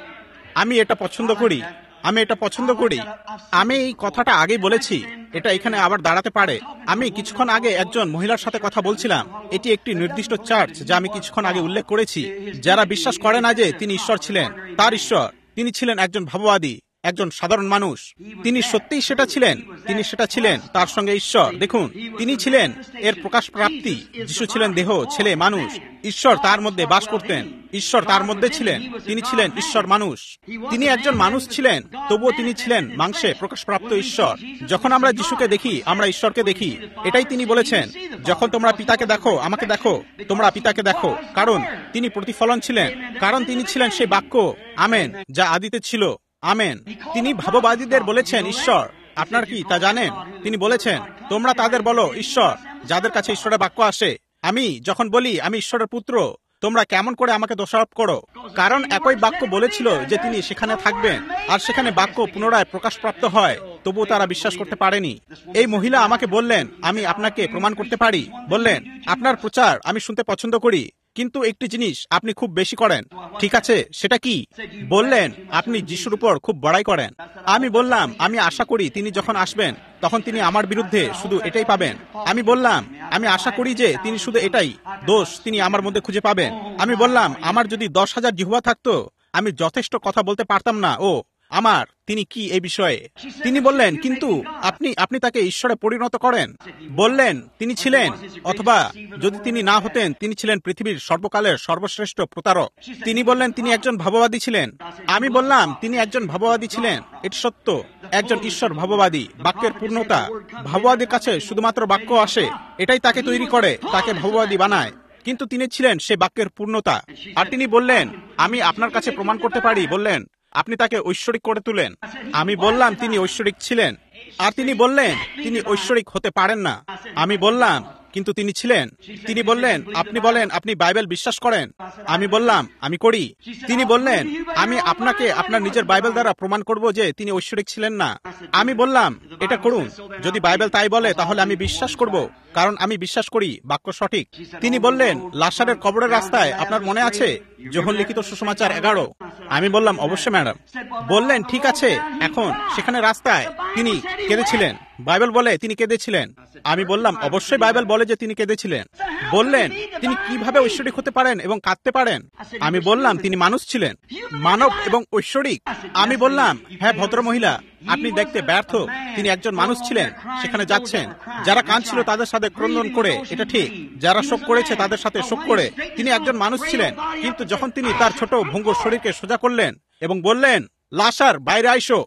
Speaker 1: আমি এটা পছন্দ করি, আমি এটা পছন্দ করি। আমি এই কথাটা আগেই বলেছি, এটা এখানে আবার দাঁড়াতে পারে। আমি কিছুক্ষণ আগে একজন মহিলার সাথে কথা বলছিলাম। এটি একটি নির্দিষ্ট চার্চ যা আমি কিছুক্ষণ আগে উল্লেখ করেছি, যারা বিশ্বাস করে না যে তিনি ঈশ্বর ছিলেন, তার ঈশ্বর। তিনি ছিলেন একজন ভাববাদী, একজন সাধারণ মানুষ। তিনি সত্যিই সেটা ছিলেন, তিনি সেটা ছিলেন, তার সঙ্গে ঈশ্বর। দেখুন, তিনি ছিলেন এর প্রকাশ প্রাপ্তি। যিশু ছিলেন দেহ, ছেলে, মানুষ। ঈশ্বর তার মধ্যে বাস করতেন, ঈশ্বর তার মধ্যে ছিলেন, তিনি ছিলেন ঈশ্বর মানুষ। তিনি একজন মানুষ ছিলেন, তবুও তিনি ছিলেন মাংসে প্রকাশপ্রাপ্ত ঈশ্বর। যখন আমরা যিশুকে দেখি, আমরা ঈশ্বরকে দেখি। এটাই তিনি বলেছেন, যখন তোমরা পিতাকে দেখো, আমাকে দেখো, তোমরা পিতাকে দেখো। কারণ তিনি প্রতিফলন ছিলেন, কারণ তিনি ছিলেন সেই বাক্য, আমেন, যা আদিতে ছিল, আমেন। তিনি ভাববাদীদের বলেছেন ঈশ্বর। আপনারা কি তা জানেন? তিনি বলেছেন, তোমরা তাদের বলো ঈশ্বর, যাদের কাছে ঈশ্বরের বাক্য আসে। আমি যখন বলি আমি ঈশ্বরের পুত্র, তোমরা কেমন করে আমাকে দোষারোপ করো? কারণ একই বাক্য বলেছিল যে তিনি সেখানে থাকবেন, আর সেখানে বাক্য পুনরায় প্রকাশপ্রাপ্ত হয়, তবুও তারা বিশ্বাস করতে পারেনি। এই মহিলা আমাকে বললেন, আমি আপনাকে প্রমাণ করতে পারি। বললেন, আপনার প্রচার আমি শুনতে পছন্দ করি, কিন্তু একটি জিনিস আপনি খুব বেশি করেন। ঠিক আছে, সেটা কি? বললেন, আপনি যিশুর উপর খুব বড়াই করেন। আমি বললাম, আমি আশা করি তিনি যখন আসবেন তখন তিনি আমার বিরুদ্ধে শুধু এটাই পাবেন। আমি বললাম, আমি আশা করি যে তিনি শুধু এটাই দোষ তিনি আমার মধ্যে খুঁজে পাবেন। আমি বললাম, আমার যদি 10,000 জিহ্বা থাকতো, আমি যথেষ্ট কথা বলতে পারতাম না। ও আমার, তিনি কি এই বিষয়ে? তিনি বললেন, কিন্তু আপনি তাকে ঈশ্বরে পরিণত করেন। বললেন, তিনি ছিলেন, অথবা যদি তিনি না হতেন, তিনি ছিলেন পৃথিবীর সর্বকালের সর্বশ্রেষ্ঠ প্রতারক। তিনি বললেন, তিনি একজন ভাববাদী ছিলেন। আমি বললাম, তিনি একজন ভাববাদী ছিলেন, এটি সত্য। একজন ঈশ্বর ভাববাদী, বাক্যের পূর্ণতা। ভাববাদীর কাছে শুধুমাত্র বাক্য আসে, এটাই তাকে তৈরি করে, তাকে ভাববাদী বানায়। কিন্তু তিনি ছিলেন সে বাক্যের পূর্ণতা। আর তিনি বললেন, আমি আপনার কাছে প্রমাণ করতে পারি। বললেন, আপনি তাকে ঐশ্বরিক করে তুলেন। আমি বললাম, তিনি ঐশ্বরিক ছিলেন। আর তিনি বললেন, তিনি ঐশ্বরিক হতে পারেন না। আমি বললাম, কিন্তু তিনি ছিলেন। তিনি বললেন, আপনি বলেন আপনি বাইবেল বিশ্বাস করেন। আমি বললাম, আমি করি। তিনি বললেন, আমি আপনাকে আপনার নিজের বাইবেল দ্বারা প্রমাণ করব যে তিনি ঐশ্বরিক ছিলেন না। আমি বললাম, এটা করুন। যদি বাইবেল তাই বলে তাহলে আমি বিশ্বাস করব, কারণ আমি বিশ্বাস করি বাক্য সঠিক। তিনি বললেন, লাসারের কবরের রাস্তায় আপনার মনে আছে যোহন লিখিত সুসমাচার 11? আমি বললাম, অবশ্যই ম্যাডাম। বললেন, ঠিক আছে, এখন সেখানে রাস্তায় তিনি কেঁদেছিলেন। বাইবেল বলে তিনি কেঁদেছিলেন। আমি বললাম, অবশ্যই বাইবেল বলে যে তিনি কেঁদেছিলেন। বললেন, তিনি কিভাবে ঐশ্বরিক হতে পারেন এবং কাঁদতে পারেন? আমি বললাম, তিনি মানুষ ছিলেন, মানব এবং ঐশ্বরিক। আমি বললাম, হ্যাঁ ভদ্র মহিলা, আপনি দেখতে ব্যর্থ। তিনি একজন মানুষ ছিলেন, সেখানে যাচ্ছেন। যারা কাঁদছিল তাদের সাথে ক্রন্দন করে, এটা ঠিক। যারা শোক করেছে তাদের সাথে শোক করে। তিনি একজন মানুষ ছিলেন। কিন্তু যখন তিনি তার ছোট ভঙ্গুর শরীরকে সোজা করলেন এবং বললেন, লাসার বাইরে আইসো,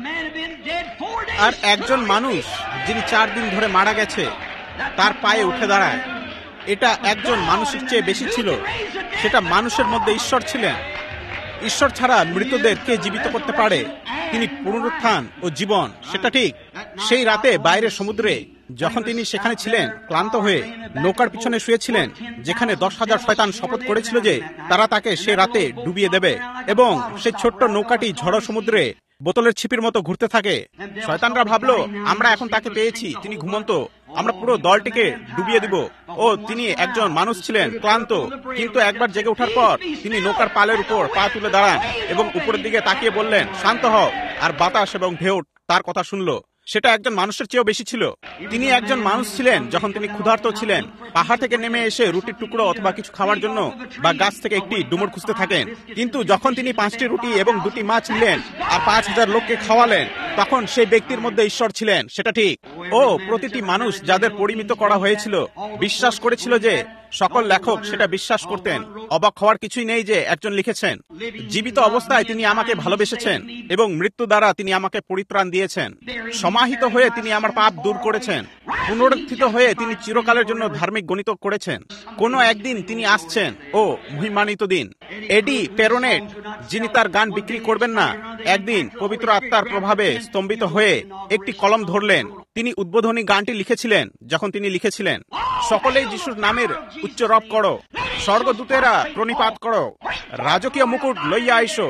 Speaker 1: আর একজন মানুষ যিনি 4 দিন ধরে মারা গেছে তার পায়ে উঠে দাঁড়ায়, এটা একজন মানুষের চেয়ে বেশি ছিল। সেটা মানুষের মধ্যে ঈশ্বর ছিলেন। ঈশ্বর ছাড়া মৃতদের কে জীবিত করতে পারে? তিনি পুনরুত্থান ও জীবন, সেটা ঠিক। সেই রাতে বাইরে সমুদ্রে যখন তিনি সেখানে ছিলেন, ক্লান্ত হয়ে নৌকার পিছনে শুয়েছিলেন, যেখানে 10,000 শয়তান শপথ করেছিল যে তারা তাকে সে রাতে ডুবিয়ে দেবে, এবং সেই ছোট্ট নৌকাটি ঝড়ো সমুদ্রে বোতলের ছিপির মতো ঘুরতে থাকে। শয়তানরা ভাবলো আমরা এখন তাকে পেয়েছি, তিনি ঘুমন্ত, আমরা পুরো দলটিকে ডুবিয়ে দিব। ও তিনি একজন মানুষ ছিলেন, ক্লান্ত, কিন্তু একবার জেগে ওঠার পর তিনি নৌকার পালের উপর পা তুলে দাঁড়ান এবং উপরের দিকে তাকিয়ে বললেন, শান্ত হও। আর বাতাস এবং ঢেউ তার কথা শুনলো। সেটা একজন মানুষের চেয়েও বেশি ছিল। তিনি একজন মানুষ ছিলেন যখন তিনি ক্ষুধার্ত ছিলেন, পাহাড় থেকে নেমে এসে রুটির টুকরো অথবা কিছু খাওয়ার জন্য বা গাছ থেকে একটি ডুমুর খুঁজতে থাকেন। কিন্তু যখন তিনি 5টি রুটি এবং 2টি মাছ নিলেন আর 5000 লোককে খাওয়ালেন, তখন সেই ব্যক্তির মধ্যে ঈশ্বর ছিলেন। সেটা ঠিক। ও প্রতিটি মানুষ যাদের পরিমিত করা হয়েছিল বিশ্বাস করেছিল যে সকল লেখক সেটা বিশ্বাস করতেন। অবাক হওয়ার কিছুই নেই যে একজন লিখেছেন, জীবিত অবস্থায় তিনি আমাকে ভালোবেসেছেন এবং মৃত্যু দ্বারা তিনি আমাকে পরিত্রাণ দিয়েছেন। সমাহিত হয়ে তিনি আমার পাপ দূর করেছেন। পুনরুত্থিত হয়ে তিনি চিরকালের জন্য ধার্মিক গণিত করেছেন। কোনো একদিন তিনি আসছেন, ও মহিমান্বিত দিন। এডি পেরোনেট, যিনি তার গান বিক্রি করবেন না, একদিন পবিত্র আত্মার প্রভাবে স্তম্ভিত হয়ে একটি কলম ধরলেন। তিনি উদ্বোধনী গানটি লিখেছিলেন। যখন তিনি লিখেছিলেন, সকলেই যিশুর নামের উচ্চ রব করো, স্বর্গদূতেরা প্রণিপাত করো, রাজকীয় মুকুট লইয়া আইসো,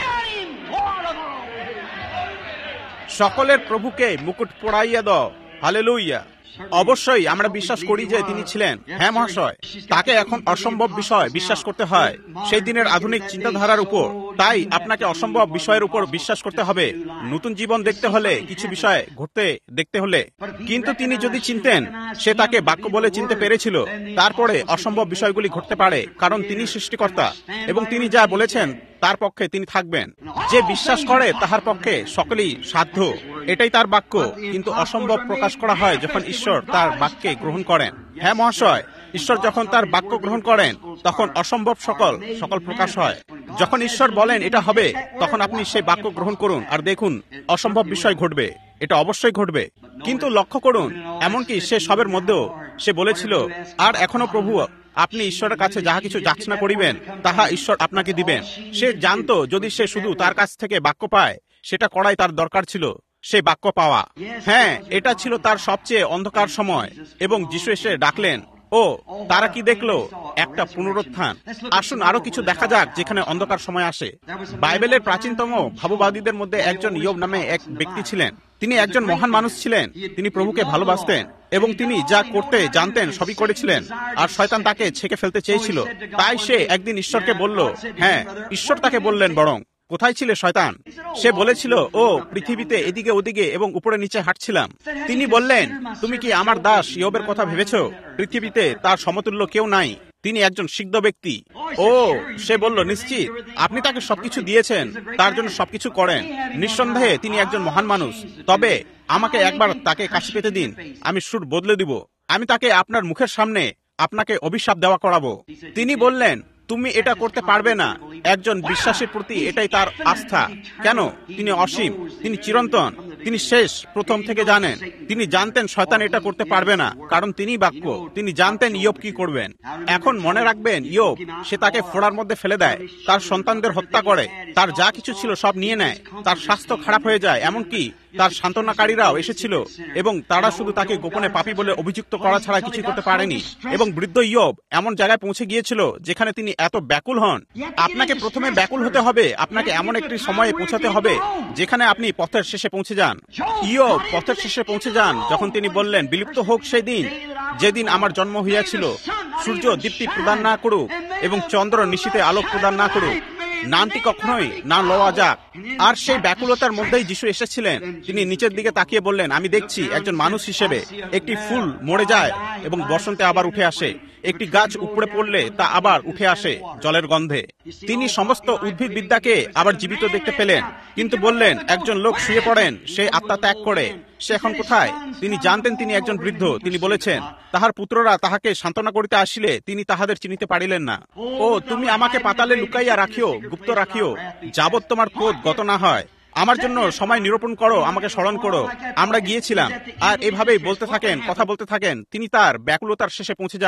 Speaker 1: সকলের প্রভুকে মুকুট পড়াইয়া দাও, হালেলুইয়া। অবশ্যই আমরা বিশ্বাস করি যে তিনি ছিলেন। হ্যাঁ মহাশয়, তাকে এখন অসম্ভব বিষয় বিশ্বাস করতে হয় সেই দিনের আধুনিক চিন্তাধারার উপর। তাই আপনাকে অসম্ভব বিষয়ের উপর বিশ্বাস করতে হবে নতুন জীবন দেখতে হলে, কিছু বিষয় ঘটতে দেখতে হলে। কিন্তু তিনি যদি চিনতেন, সে তাকে বাক্য বলে চিনতে পেরেছিল, তারপরে অসম্ভব বিষয়গুলি ঘটতে পারে, কারণ তিনি সৃষ্টিকর্তা এবং তিনি যা বলেছেন তার পক্ষে তিনি থাকবেন। যে বিশ্বাস করে তাহার পক্ষে সকলেই সাধ্য, এটাই তার বাক্য। কিন্তু অসম্ভব প্রকাশ করা হয় যখন ঈশ্বর তার বাক্যে গ্রহণ করেন। হ্যাঁ মহাশয়, ঈশ্বর যখন তার বাক্য গ্রহণ করেন তখন অসম্ভব সকল প্রকাশ হয়। যখন ঈশ্বর বলেন এটা হবে, তখন আপনি সেই বাক্য গ্রহণ করুন আর দেখুন অসম্ভব বিষয় ঘটবে। এটা অবশ্যই ঘটবে। কিন্তু লক্ষ্য করুন, এমনকি সে সবের মধ্যেও সে বলেছিল, আর এখনো প্রভু আপনি ঈশ্বরের কাছে যাহা কিছু যাচনা করিবেন তাহা ঈশ্বর আপনাকে দিবেন। সে জানতো যদি সে শুধু তার কাছ থেকে বাক্য পায়, সেটা করাই তার দরকার ছিল, সেই বাক্য পাওয়া। হ্যাঁ, এটা ছিল তার সবচেয়ে অন্ধকার সময় এবং যিশু এসে ডাকলেন। ও তারা কি দেখলো? একটা পুনরুত্থান। আসুন আরো কিছু দেখা যাক যেখানে অন্ধকার সময় আসে। বাইবেলের প্রাচীনতম ভাববাদীদের মধ্যে একজন ইয়োব নামে এক ব্যক্তি ছিলেন। তিনি একজন মহান মানুষ ছিলেন। তিনি প্রভুকে ভালোবাসতেন এবং তিনি যা করতে জানতেন সবই করেছিলেন। আর শয়তান তাকে ছেঁকে ফেলতে চেয়েছিল। তাই সে একদিন ঈশ্বরকে বলল, হ্যাঁ, ঈশ্বর তাকে বললেন, বরং কোথায় ছিলে শয়তান? সে বলেছিল, ও পৃথিবীতে এদিকে ওদিকে এবং উপরে নিচে হাঁটছিলাম। তিনি বললেন, তুমি কি আমার দাস ইয়োবের কথা ভেবেছ? পৃথিবীতে তার সমতুল্য কেউ নাই। তিনি একজন সিদ্ধ ব্যক্তি। ও সে বলল, নিশ্চিত আপনি তাকে সবকিছু দিয়েছেন, তার জন্য সবকিছু করেন। নিঃসন্দেহে তিনি একজন মহান মানুষ। তবে আমাকে একবার তাকে কাছে পেতে দিন, আমি সুর বদলে দিব। আমি তাকে আপনার মুখের সামনে আপনাকে অভিশাপ দেওয়া করাবো। তিনি বললেন, তুমি এটা করতে পারবে না। একজন বিশ্বাসীর প্রতি এটাই তার আস্থা। কেন? তিনি অসীম, তিনি চিরন্তন, তিনি শেষ প্রথম থেকে জানেন। তিনি জানতেন শয়তান এটা করতে পারবে না, কারণ তিনি বাক্য। তিনি জানতেন ইয়োব কি করবেন। এখন মনে রাখবেন, ইয়োব সে তাকে ফোড়ার মধ্যে ফেলে দেয়, তার সন্তানদের হত্যা করে, তার যা কিছু ছিল সব নিয়ে নেয়, তার স্বাস্থ্য খারাপ হয়ে যায়। এমনকি তার সান্ত্বনাকারীরাও এসেছিল এবং তারা শুধু তাকে গোপনে পাপী বলে অভিযুক্ত করা ছাড়া কিছু করতে পারেনি। এবং বৃদ্ধ ইয়োব এমন জায়গায় পৌঁছে গিয়েছিল যেখানে তিনি এত ব্যাকুল হন। আপনাকে প্রথমে ব্যাকুল হতে হবে। আপনাকে এমন একটি সময়ে পৌঁছাতে হবে যেখানে আপনি পথের শেষে পৌঁছে যান। ইয়োব পথের শেষে পৌঁছে যান যখন তিনি বললেন, বিলুপ্ত হোক সেই দিন যেদিন আমার জন্ম হইয়াছিল। সূর্য দীপ্তি প্রদান না করুক এবং চন্দ্র নিশীথে আলোক প্রদান না করুক, নামটি কখনোই না লওয়া যাক। আর সেই ব্যাকুলতার মধ্যেই যিশু এসেছিলেন। তিনি নিচের দিকে তাকিয়ে বললেন, আমি দেখছি একজন মানুষ হিসেবে একটি ফুল মরে যায় এবং বসন্তে আবার উঠে আসে। একটি গাছ উপড়ে পড়লে তা আবার উঠে আসে জলের গন্ধে। তিনি সমস্ত উদ্ভিদ বিদ্যাকে আবার জীবিত দেখতে পেলেন। কিন্তু বললেন, একজন লোক শুয়ে পড়েন, সে আত্মা ত্যাগ করে, সে এখন কোথায়? তিনি জানতেন তিনি একজন বৃদ্ধ। তিনি বলেছেন, তাহার পুত্ররা তাহাকে সান্ত্বনা করিতে আসিলে তিনি তাহাদের চিনিতে পারিলেন না। ও তুমি আমাকে পাতালে লুকাইয়া রাখিও, গুপ্ত রাখিও, যাবৎ তোমার ক্রোধ গত না হয়। আমার জন্য সময় নিরূপণ করো, আমাকে স্মরণ করো। আমরা গিয়েছিলাম। আর এভাবেই বলতে থাকেন, কথা বলতে থাকেন। তিনি তার ব্যাকুলতার শেষে পৌঁছে যান।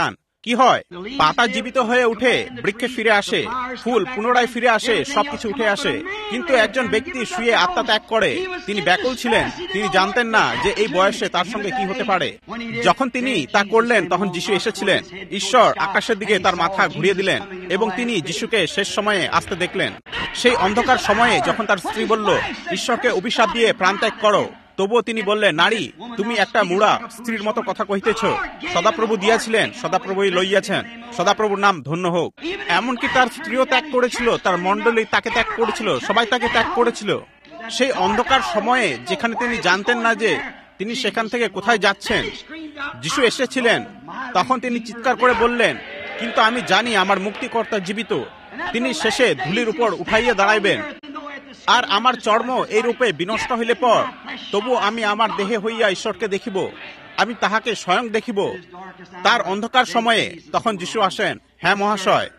Speaker 1: কি হয়? পাতা জীবিত হয়ে উঠে, বৃক্ষে ফিরে আসে, ফুল পুনরায় ফিরে আসে, সবকিছু উঠে আসে। কিন্তু একজন ব্যক্তি শুয়ে আত্মা ত্যাগ করে। তিনি ব্যাকুল ছিলেন, তিনি জানতেন না যে এই বয়সে তার সঙ্গে কি হতে পারে। যখন তিনি তা করলেন তখন যিশু এসেছিলেন। ঈশ্বর আকাশের দিকে তার মাথা ঘুরিয়ে দিলেন এবং তিনি যিশুকে শেষ সময়ে আসতে দেখলেন। সেই অন্ধকার সময়ে যখন তার স্ত্রী বলল, ঈশ্বরকে অভিশাপ দিয়ে প্রাণত্যাগ করো, তবুও তিনি বললেন, নারী, তুমি একটা মুড়া স্ত্রীর মতো কথা কহিতেছ। সদাপ্রভু দিয়াছিলেন, সদাপ্রভুই লইয়াছেন, সদাপ্রভুর নাম ধন্য হোক। এমনকি তার স্ত্রীও ত্যাগ করেছিল, তার মণ্ডলী তাকে ত্যাগ করেছিল, সবাই তাকে ত্যাগ করেছিল। সেই অন্ধকার সময়ে যেখানে তিনি জানতেন না যে তিনি সেখান থেকে কোথায় যাচ্ছেন, যিশু এসেছিলেন। তখন তিনি চিৎকার করে বললেন, কিন্তু আমি জানি আমার মুক্তিকর্তা জীবিত, তিনি শেষে ধুলির উপর উঠাইয়া দাঁড়াইবেন। আর আমার চর্ম এই রূপে বিনষ্ট হইলে পর, তবু আমি আমার দেহে হইয়া ঈশ্বরকে দেখিব, আমি তাহাকে স্বয়ং দেখিব। তার অন্ধকার সময়ে তখন যিশু আসেন। হ্যাঁ মহাশয়,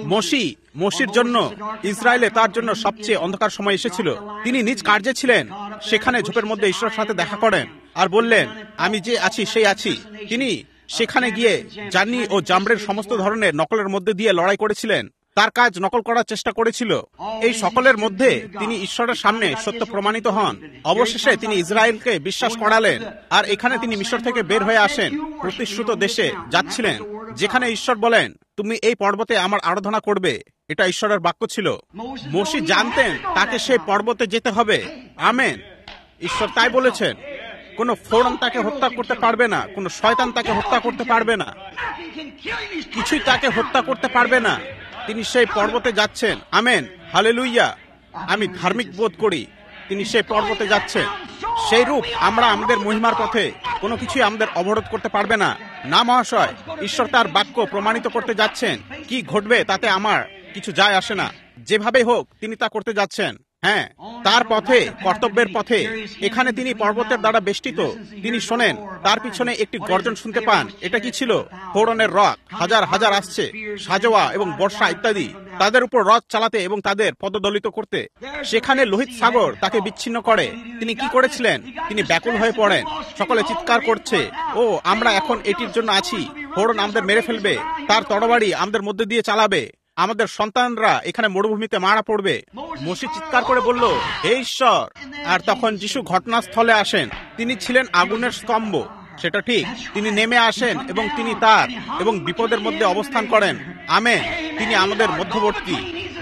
Speaker 1: মসির জন্য, ইসরায়েলে তার জন্য সবচেয়ে অন্ধকার সময় এসেছিল। তিনি নিজ কার্যে ছিলেন, সেখানে ঝোপের মধ্যে ঈশ্বরের সাথে দেখা করেন আর বললেন, আমি যে আছি সেই আছি। তিনি সেখানে গিয়ে জানি ও জামরের সমস্ত ধরনের নকলের মধ্যে দিয়ে লড়াই করেছিলেন, তার কাজ নকল করার চেষ্টা করেছিল। এই সকলের মধ্যে তিনি ঈশ্বরের সামনে সত্য প্রমাণিত হন। অবশেষে তিনি ইসরায়েলকে বিশ্বাস করালেন। আর এখানে তিনি মিশর থেকে বের হয়ে আসেন, প্রতিশ্রুত দেশে যাচ্ছিলেন, যেখানে ঈশ্বর বলেন, তুমি এই পর্বতে আমার আরাধনা করবে। এটা ঈশ্বরের বাক্য ছিল। মোশে জানতেন তাকে সেই পর্বতে যেতে হবে। আমেন। ঈশ্বর তাই বলেছেন। কোন ফোড়ন তাকে হত্যা করতে পারবে না, কোন শয়তান তাকে হত্যা করতে পারবে না, কিছুই তাকে হত্যা করতে পারবে না। তিনি সেই পর্বতে যাচ্ছেন। Amen, hallelujah. আমি ধার্মিক বোধ করি তিনি সেই পর্বতে যাচ্ছেন। সেই রূপ আমরা আমাদের মহিমার পথে কোনো কিছুই আমাদের অবরোধ করতে পারবে না। না মহাশয়, ঈশ্বর তার বাক্য প্রমাণিত করতে যাচ্ছেন। কি ঘটবে তাতে আমার কিছু যায় আসে না। যেভাবে হোক তিনি তা করতে যাচ্ছেন। হ্যাঁ, তার পথে, কর্তব্যের পথে। এখানে তিনি পর্বতের দ্বারা বেষ্টিত। তিনি শোনেন, তার পিছনে একটি গর্জন শুনতে পান। এটা কি ছিল? ফোড়নের রথ হাজার হাজার আসছে, সাজোয়া এবং বর্ষা ইত্যাদি, তাদের উপর রথ চালাতে এবং তাদের পদদলিত করতে। সেখানে লোহিত সাগর তাকে বিচ্ছিন্ন করে। তিনি কি করেছিলেন? তিনি ব্যাকুল হয়ে পড়েন। সকলে চিৎকার করছে, ও আমরা এখন এটির জন্য আছি, ফোড়ন আমাদের মেরে ফেলবে, তার তরবারি আমাদের মধ্যে দিয়ে চালাবে, আমাদের সন্তানরা এখানে মরুভূমিতে মারা পড়বে। মোশে চিৎকার করে বলল, হে ঈশ্বর। আর তখন যিশু ঘটনাস্থলে আসেন। তিনি ছিলেন আগুনের স্তম্ভ, সেটা ঠিক। তিনি নেমে আসেন এবং তিনি তার এবং বিপদের মধ্যে অবস্থান করেন। আমেন। তিনি আমাদের মধ্যবর্তী,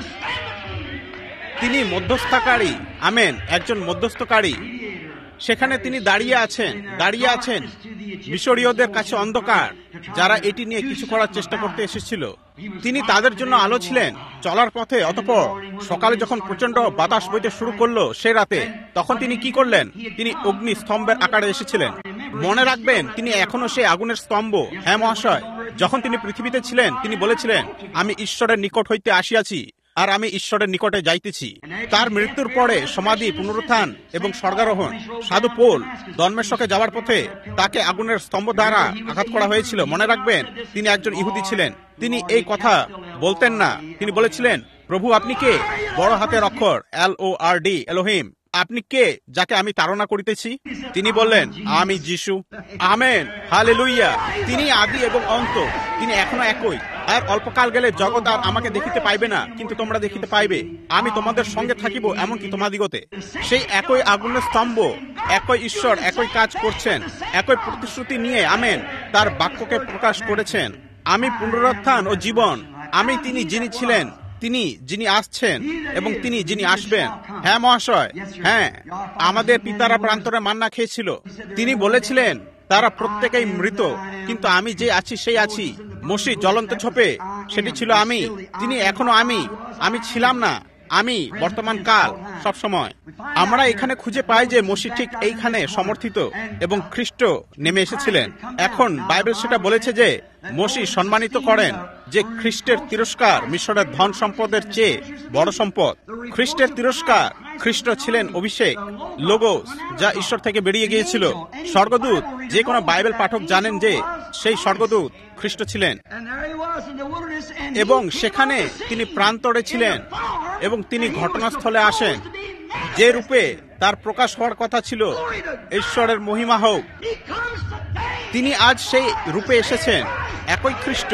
Speaker 1: তিনি মধ্যস্থকারী। আমেন, একজন মধ্যস্থকারী। সেখানে তিনি দাঁড়িয়ে আছেন মিশরীয়দের কাছে অন্ধকার, যারা এটি নিয়ে কিছু করার চেষ্টা করতে এসেছিল। তিনি তাদের জন্য আলো ছিলেন চলার পথে। অতঃপর সকালে যখন প্রচন্ড বাতাস বইতে শুরু করলো সে রাতে, তখন তিনি কি করলেন? তিনি অগ্নি স্তম্ভের আকারে এসেছিলেন। মনে রাখবেন, তিনি এখনো সেই আগুনের স্তম্ভ। হ্যাঁ মহাশয়, যখন তিনি পৃথিবীতে ছিলেন তিনি বলেছিলেন, আমি ঈশ্বরের নিকট হইতে আসিয়াছি আর আমি ঈশ্বরের নিকটে যাইতেছি। তার মৃত্যুর পরে সমাধি, পুনরুত্থান এবং স্বর্গারোহণ। সাধু পৌল দমস্ককে যাওয়ার পথে তাকে আগুনের স্তম্ভ দ্বারা আঘাত করা হয়েছিল। মনে রাখবেন, তিনি একজন ইহুদি ছিলেন। তিনি এই কথা বলতেন না। তিনি বলেছিলেন, প্রভু আপনি কে? বড় হাতের অক্ষর LORD, এলোহিম। আপনি কে যাকে আমি তাড়না করিতেছি? তিনি বললেন, আমি যিশু। Amen, hallelujah. তিনি আদি এবং অন্ত, তিনি এখনো একই। আর অল্পকাল গেলে জগৎ আর আমাকে দেখিতে পাইবে না, কিন্তু তোমরা দেখিতে পাইবে। আমি তোমাদের সঙ্গে থাকিব, এমনকি তোমাদিগতে। সেই একই আগুনের স্তম্ভ, একই ঈশ্বর একই কাজ করছেন, একই প্রতিশ্রুতি নিয়ে আমেন তার বাক্যকে প্রকাশ করেছেন। আমি পুনরুত্থান ও জীবন। আমি তিনি যিনি ছিলেন, তিনি যিনি আসছেন এবং তিনি যিনি আসবেন। হ্যাঁ মহাশয়, হ্যাঁ। আমাদের পিতারা প্রান্তরে মান্না খেয়েছিল। তিনি বলেছিলেন তারা প্রত্যেকেই মৃত, কিন্তু আমি যে আছি সেই আছি। মোশে জ্বলন্ত ঝোপে, সেটি ছিল আমি। তিনি এখনো আমি ছিলাম না, আমি বর্তমান কাল, সব সময়। আমরা এখানে খুঁজে পাই যে মোশে ঠিক এইখানে সমর্থিত এবং খ্রিস্ট নেমে এসেছিলেন। এখন বাইবেল সেটা বলেছে যে মোশে সম্মানিত করেন যে খ্রিস্টের তিরস্কার মিশরের ধন সম্পদের চেয়ে বড় সম্পদ। খ্রিস্টের তিরস্কার, খ্রিস্ট ছিলেন অভিষেক, লোগোস, যা ঈশ্বর থেকে বেরিয়ে গিয়েছিল। স্বর্গদূত, যে কোনো বাইবেল পাঠক জানেন যে সেই স্বর্গদূত খ্রিস্ট ছিলেন। এবং সেখানে তিনি প্রান্তরে ছিলেন এবং তিনি ঘটনাস্থলে আসেন যে রূপে তার প্রকাশ হওয়ার কথা ছিল। ঈশ্বরের মহিমা হোক। তিনি আজ সেই রূপে এসেছেন। একই খ্রিস্ট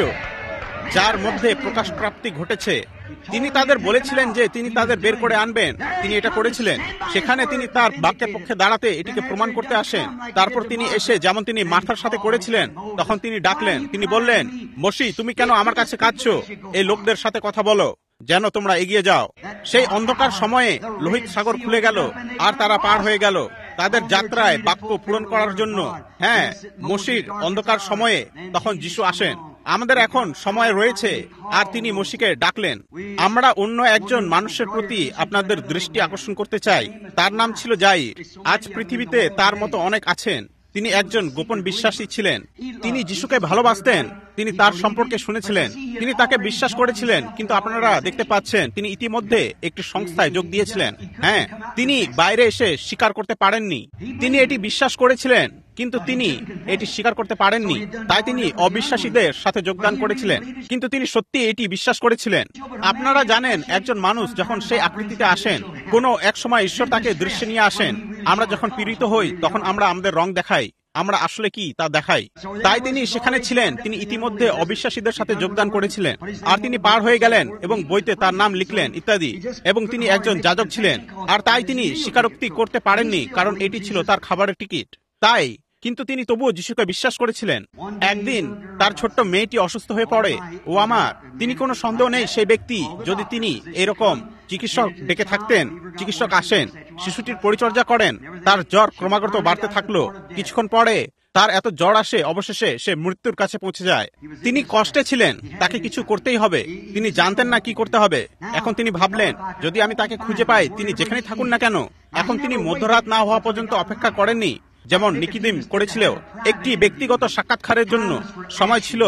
Speaker 1: যার মধ্যে প্রকাশ প্রাপ্তি ঘটেছে। তিনি তাদের বলেছিলেন যে তিনি তাদের বের করে আনবেন, তিনি এটা করেছিলেন। সেখানে তিনি তার বাক্যের পক্ষে দাঁড়াতে এটিকে প্রমাণ করতে আসেন। তারপর তিনি এসে যেমন তিনি মার্থার সাথে করেছিলেন, তখন তিনি ডাকলেন, তিনি বললেন, মোশি, তুমি কেন আমার কাছে কাঁদছো? এই লোকদের সাথে কথা বলো যেন তোমরা এগিয়ে যাও। সেই অন্ধকার সময়ে লোহিত সাগর খুলে গেল আর তারা পার হয়ে গেল তাদের যাত্রায় বাক্য পূরণ করার জন্য। হ্যাঁ, মোশির অন্ধকার সময়ে তখন যিশু আসেন। আমাদের এখন সময় রয়েছে আর তিনি মোশিকে ডাকলেন। আমরা অন্য একজন মানুষের প্রতি আপনাদের দৃষ্টি আকর্ষণ করতে চাই। তার নাম ছিল যাইর। আজ পৃথিবীতে তার মতো অনেক আছেন। তিনি একজন গোপন বিশ্বাসী ছিলেন। তিনি যিশুকে ভালোবাসতেন, তিনি তার সম্পর্কে শুনেছিলেন, তিনি তাকে বিশ্বাস করেছিলেন। কিন্তু আপনারা দেখতে পাচ্ছেন তিনি ইতিমধ্যে একটি সংস্থায় যোগ দিয়েছিলেন। হ্যাঁ, তিনি বাইরে এসে স্বীকার করতে পারেননি। তিনি এটি বিশ্বাস করেছিলেন কিন্তু তিনি এটি স্বীকার করতে পারেননি। তাই তিনি অবিশ্বাসীদের সাথে যোগদান করেছিলেন, কিন্তু তিনি সত্যি এটি বিশ্বাস করেছিলেন। আপনারা জানেন, একজন মানুষ যখন সেই আকৃতিতে আসেন, কোনো এক সময় ঈশ্বর তাকে দৃশ্যে নিয়ে আসেন। আমরা যখন পীড়িত হই তখন আমরা আমাদের রং দেখাই, আমরা আসলে কি তা দেখাই। তাই তিনি সেখানে ছিলেন। তিনি ইতিমধ্যে অবিশ্বাসীদের সাথে যোগদান করেছিলেন আর তিনি পার হয়ে গেলেন এবং বইতে তার নাম লিখলেন ইত্যাদি। এবং তিনি একজন যাজক ছিলেন আর তাই তিনি স্বীকারোক্তি করতে পারেননি, কারণ এটি ছিল তার খাবারের টিকিট। তাই কিন্তু তিনি তবুও যিশুকে বিশ্বাস করেছিলেন। একদিন তার ছোট্ট মেয়েটি অসুস্থ হয়ে পড়ে। ও আমার, তিনি কোনো সন্দেহ নেই সেই ব্যক্তি, যদি তিনি এরকম চিকিৎসক ডেকে থাকতেন, চিকিৎসক আসেন, শিশুটির পরিচর্যা করেন, তার জ্বর ক্রমাগত বাড়তে থাকলো। কিছুক্ষণ পরে তার এত জ্বর আসে, অবশেষে সে মৃত্যুর কাছে পৌঁছে যায়। তিনি কষ্টে ছিলেন, তাকে কিছু করতেই হবে। তিনি জানতেন না কি করতে হবে। এখন তিনি ভাবলেন, যদি আমি তাকে খুঁজে পাই, তিনি যেখানে থাকুন না কেন। এখন তিনি মধ্যরাত না হওয়া পর্যন্ত অপেক্ষা করেননি, যেমন নিকিদিম করেছিল। একটি ব্যক্তিগত সাক্ষাৎকারের জন্য সময় ছিল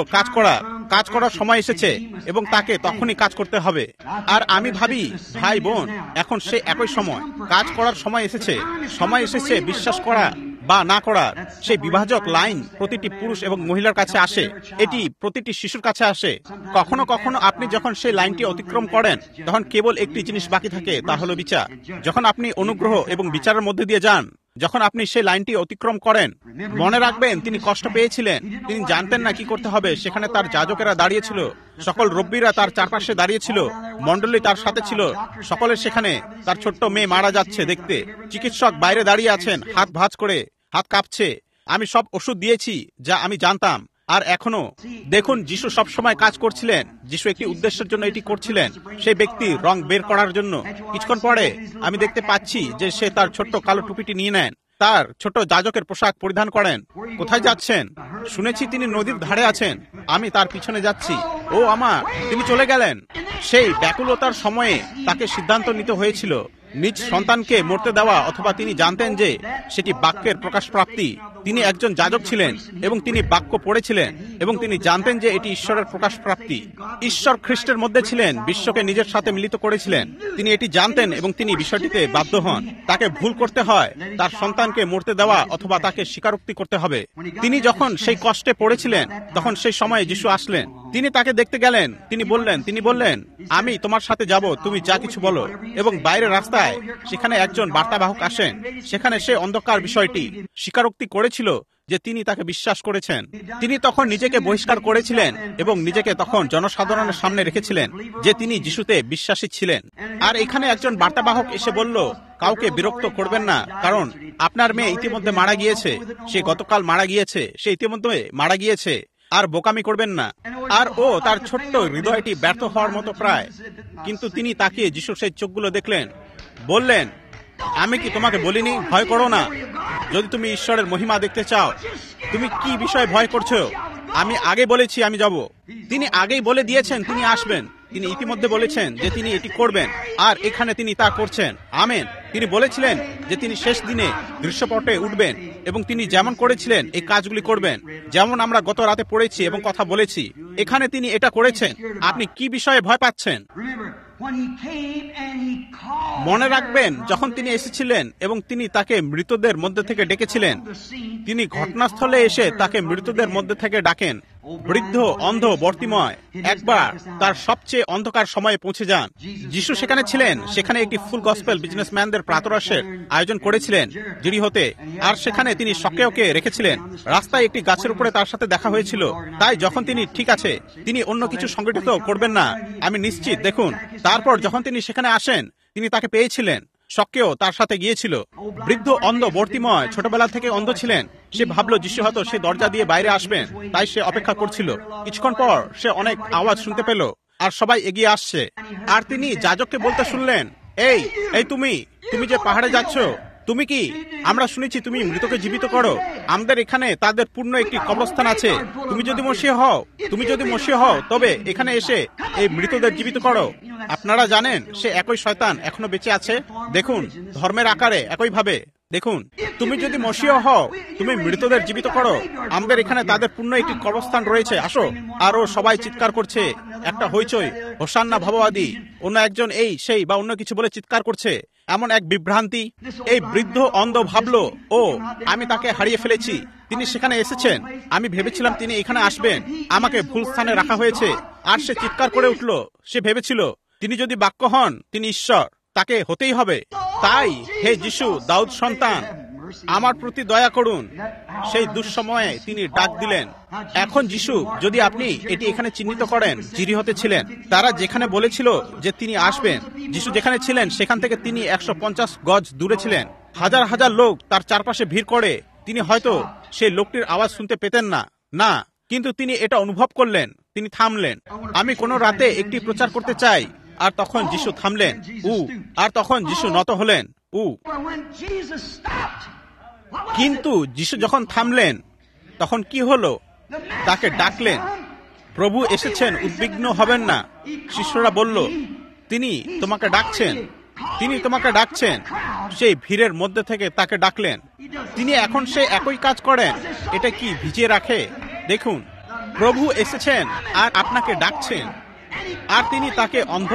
Speaker 1: কাজ করার সময় এসেছে এবং তাকে তখনই কাজ করতে হবে। আর আমি ভাবি, ভাই বোন, এখন সে একই সময়, কাজ করার সময় এসেছে। সময় এসেছে বিশ্বাস করা বা না করার। সেই বিভাজক লাইন প্রতিটি পুরুষ এবং মহিলার কাছে আসে, এটি প্রতিটি শিশুর কাছে আসে। কখনো কখনো আপনি যখন সেই লাইনটি অতিক্রম করেন, তখন কেবল একটি জিনিস বাকি থাকে, তা হলো বিচার। যখন আপনি অনুগ্রহ এবং বিচারের মধ্যে দিয়ে যান, যখন আপনি সেই লাইনটি অতিক্রম করেন, মনে রাখবেন তিনি কষ্ট পেয়েছিলেন। তিনি জানতেন না কি করতে হবে। সেখানে তার যাজকেরা দাঁড়িয়েছিল, সকল রব্বীরা তার চারপাশে দাঁড়িয়েছিল, মণ্ডলী তার সাথে ছিল, সকলের সেখানে। তার ছোট্ট মেয়ে মারা যাচ্ছে দেখতে। চিকিৎসক বাইরে দাঁড়িয়ে আছেন, হাত ভাঁজ করে, হাত কাঁপছে। আমি সব ওষুধ দিয়েছি যা আমি জানতাম। আর এখনো দেখুন, যিশু সবসময় কাজ করছিলেন। যিশু একটি উদ্দেশ্যের জন্য এটি করছিলেন, সেই ব্যক্তির রং বের করার জন্য। কিছুক্ষণ পরে আমি দেখতে পাচ্ছি যে সে তার ছোট্ট কালো টুপিটি নিয়ে নেন, তার ছোট যাজকের পোশাক পরিধান করেন। কোথায় যাচ্ছেন? শুনেছি তিনি নদীর ধারে আছেন। আমি তার পিছনে যাচ্ছি। ও আমার, তিনি চলে গেলেন। সেই ব্যাকুলতার সময়ে তাকে সিদ্ধান্ত নিতে হয়েছিল নিজ সন্তানকে মরতে দেওয়া, অথবা তিনি জানতেন যে সেটি বাক্যের প্রকাশ প্রাপ্তি। তিনি একজন যাজক ছিলেন এবং তিনি বাক্য পড়েছিলেন এবং তিনি জানতেন যে এটি ঈশ্বরের প্রকাশ প্রাপ্তি। ঈশ্বর খ্রিস্টের মধ্যে ছিলেন, বিশ্বকে নিজের সাথে মিলিত করেছিলেন। তিনি এটি জানতেন এবং তিনি বিষয়টিতে বাধ্য হন। তাকে ভুল করতে হয়, তার সন্তানকে মরতে দেওয়া অথবা তাকে স্বীকারোক্তি করতে হবে। তিনি যখন সেই কষ্টে পড়েছিলেন, তখন সেই সময়ে যিশু আসলেন। তিনি তাকে দেখতে গেলেন। তিনি বললেন, আমি তোমার সাথে যাব, তুমি যা কিছু বলো। এবং বাইরে রাস্তায় সেখানে একজন বার্তাবাহক আসেন। সেখানে সে অন্ধকার বিষয়টি স্বীকারোক্তি করেছিল যে তিনি তাকে বিশ্বাস করেছেন। তিনি তখন নিজেকে বহিষ্কার করেছিলেন এবং নিজেকে তখন জনসাধারণের সামনে রেখেছিলেন যে তিনি যিশুতে বিশ্বাসী ছিলেন। আর এখানে একজন বার্তাবাহক এসে বলল, কাউকে বিরক্ত করবেন না, কারণ আপনার মেয়ে ইতিমধ্যে মারা গিয়েছে। সে গতকাল মারা গিয়েছে, সে ইতিমধ্যে মারা গিয়েছে। আর বোকামি করবেন না। আর ও তার ছোট্ট হৃদয়টি ব্যর্থ হওয়ার মতো প্রায়। কিন্তু তিনি তাকিয়ে যিশুর সেই চোখগুলো দেখলেন, বললেন, আমি কি তোমাকে বলিনি ভয় করো না? যদি তুমি ঈশ্বরের মহিমা দেখতে চাও, তুমি কি বিষয়ে ভয় করছো? আমি আগে বলেছি আমি যাব। তিনি আগেই বলে দিয়েছেন তিনি আসবেন। তিনি ইতিমধ্যে বলেছেন যে তিনি এটি করবেন, আর এখানে তিনি তা করছেন। আমেন। তিনি বলেছিলেন যে তিনি শেষ দিনে দৃশ্যপটে উঠবেন এবং তিনি যেমন করেছিলেন এই কাজগুলি করবেন, যেমন আমরা গত রাতে পড়েছি এবং কথা বলেছি। এখানে তিনি এটা করেছেন। আপনি কি বিষয়ে ভয় পাচ্ছেন? মনে রাখবেন, যখন তিনি এসেছিলেন এবং তিনি তাকে মৃতদের মধ্যে থেকে ডেকেছিলেন, তিনি ঘটনাস্থলে এসে তাকে মৃতদের মধ্যে থেকে ডাকেন। বৃদ্ধ অন্ধ বর্তিময় একবার তার সবচেয়ে অন্ধকার সময়ে পৌঁছে যান। যিশু সেখানে ছিলেন, সেখানে একটি ফুল গসপেল বিজনেসম্যানদের প্রাতরাশের আয়োজন করেছিলেন জেরিহোতে, আর সেখানে তিনি শকেওকে রেখেছিলেন। রাস্তায় একটি গাছের উপরে তার সাথে দেখা হয়েছিল। তাই যখন তিনি ঠিক আছে, তিনি অন্য কিছু সংগঠিত করবেন না, আমি নিশ্চিত। দেখুন, তারপর যখন তিনি সেখানে আসেন, তিনি তাকে পেয়েছিলেন। শকেও তার সাথে গিয়েছিল। বৃদ্ধ অন্ধ বর্তিময় ছোটবেলা থেকে অন্ধ ছিলেন। সে ভাবল যিশু হয়তো সে দরজা দিয়ে বাইরে আসবেন, তাই সে অপেক্ষা করছিল। কিছুক্ষণ পর সে অনেক আওয়াজ শুনতে পেল, আর সবাই এগিয়ে আসছে। আর তিনি যাজককে বলতে শুনলেন, এই এই তুমি যে পাহাড়ে যাচ্ছ, তুমি কি? আমরা শুনেছি তুমি মৃতকে জীবিত করো। আমাদের এখানে তাদের পূর্ণ একটি কবরস্থান আছে। তুমি যদি মসিহ হও তবে এখানে এসে এই মৃতদের জীবিত করো। আপনারা জানেন সে একই শয়তান এখনো বেঁচে আছে। দেখুন, ধর্মের আকারে একইভাবে। দেখুন, তুমি যদি মসিহ হও, তুমি মৃতদের জীবিত করো। আমাদের এখানে তাদের পূর্ণ একটি কবরস্থান রয়েছে, আসো। আরো সবাই চিৎকার করছে, একটা হইচই, হোসান্না ভাববাদী, অন্য একজন এই সেই বা অন্য কিছু বলে চিৎকার করছে। এমন এক বিভ্রান্তি। এই বৃদ্ধ অন্ধ ভাবলো, ও আমি তাকে হারিয়ে ফেলেছি। তিনি সেখানে এসেছেন, আমি ভেবেছিলাম তিনি এখানে আসবেন, আমাকে ভুল স্থানে রাখা হয়েছে। আর সে চিৎকার করে উঠল। সে ভেবেছিল তিনি যদি বাক্য হন, তিনি ঈশ্বর, তাকে হতেই হবে। তাই হে যিশু, দাউদ সন্তান, আমার প্রতি দয়া করুন। সেই দুঃসময়ে তিনি ডাক দিলেন। এখন যিশু, যদি আপনি এটি এখানে চিহ্নিত করেন, জিরিহতে ছিলেন। তারা যেখানে বলেছিল যে তিনি আসবেন, যিশু যেখানে ছিলেন সেখান থেকে তিনি 150 গজ দূরে ছিলেন। হাজার হাজার লোক তার চারপাশে ভিড় করে। তিনি হয়তো সেই লোকটির আওয়াজ শুনতে পেতেন না, কিন্তু তিনি এটা অনুভব করলেন। তিনি থামলেন। আমি কোনো রাতে একটি প্রচার করতে চাই। আর তখন যিশু থামলেন। আর তখন যিশু নত হলেন। কিন্তু যিশু যখন থামলেন, তখন কি হলো? তাকে ডাকলেন। প্রভু এসেছেন, উদ্বিগ্ন হবেন না। শিষ্যরা বলল, তিনি তোমাকে ডাকছেন। সেই ভিড়ের মধ্যে থেকে তাকে ডাকলেন। তিনি এখন সে একই কাজ করেন। এটা কি ভিজিয়ে রাখে? দেখুন, প্রভু এসেছেন আর আপনাকে ডাকছেন। আর তিনি তাকে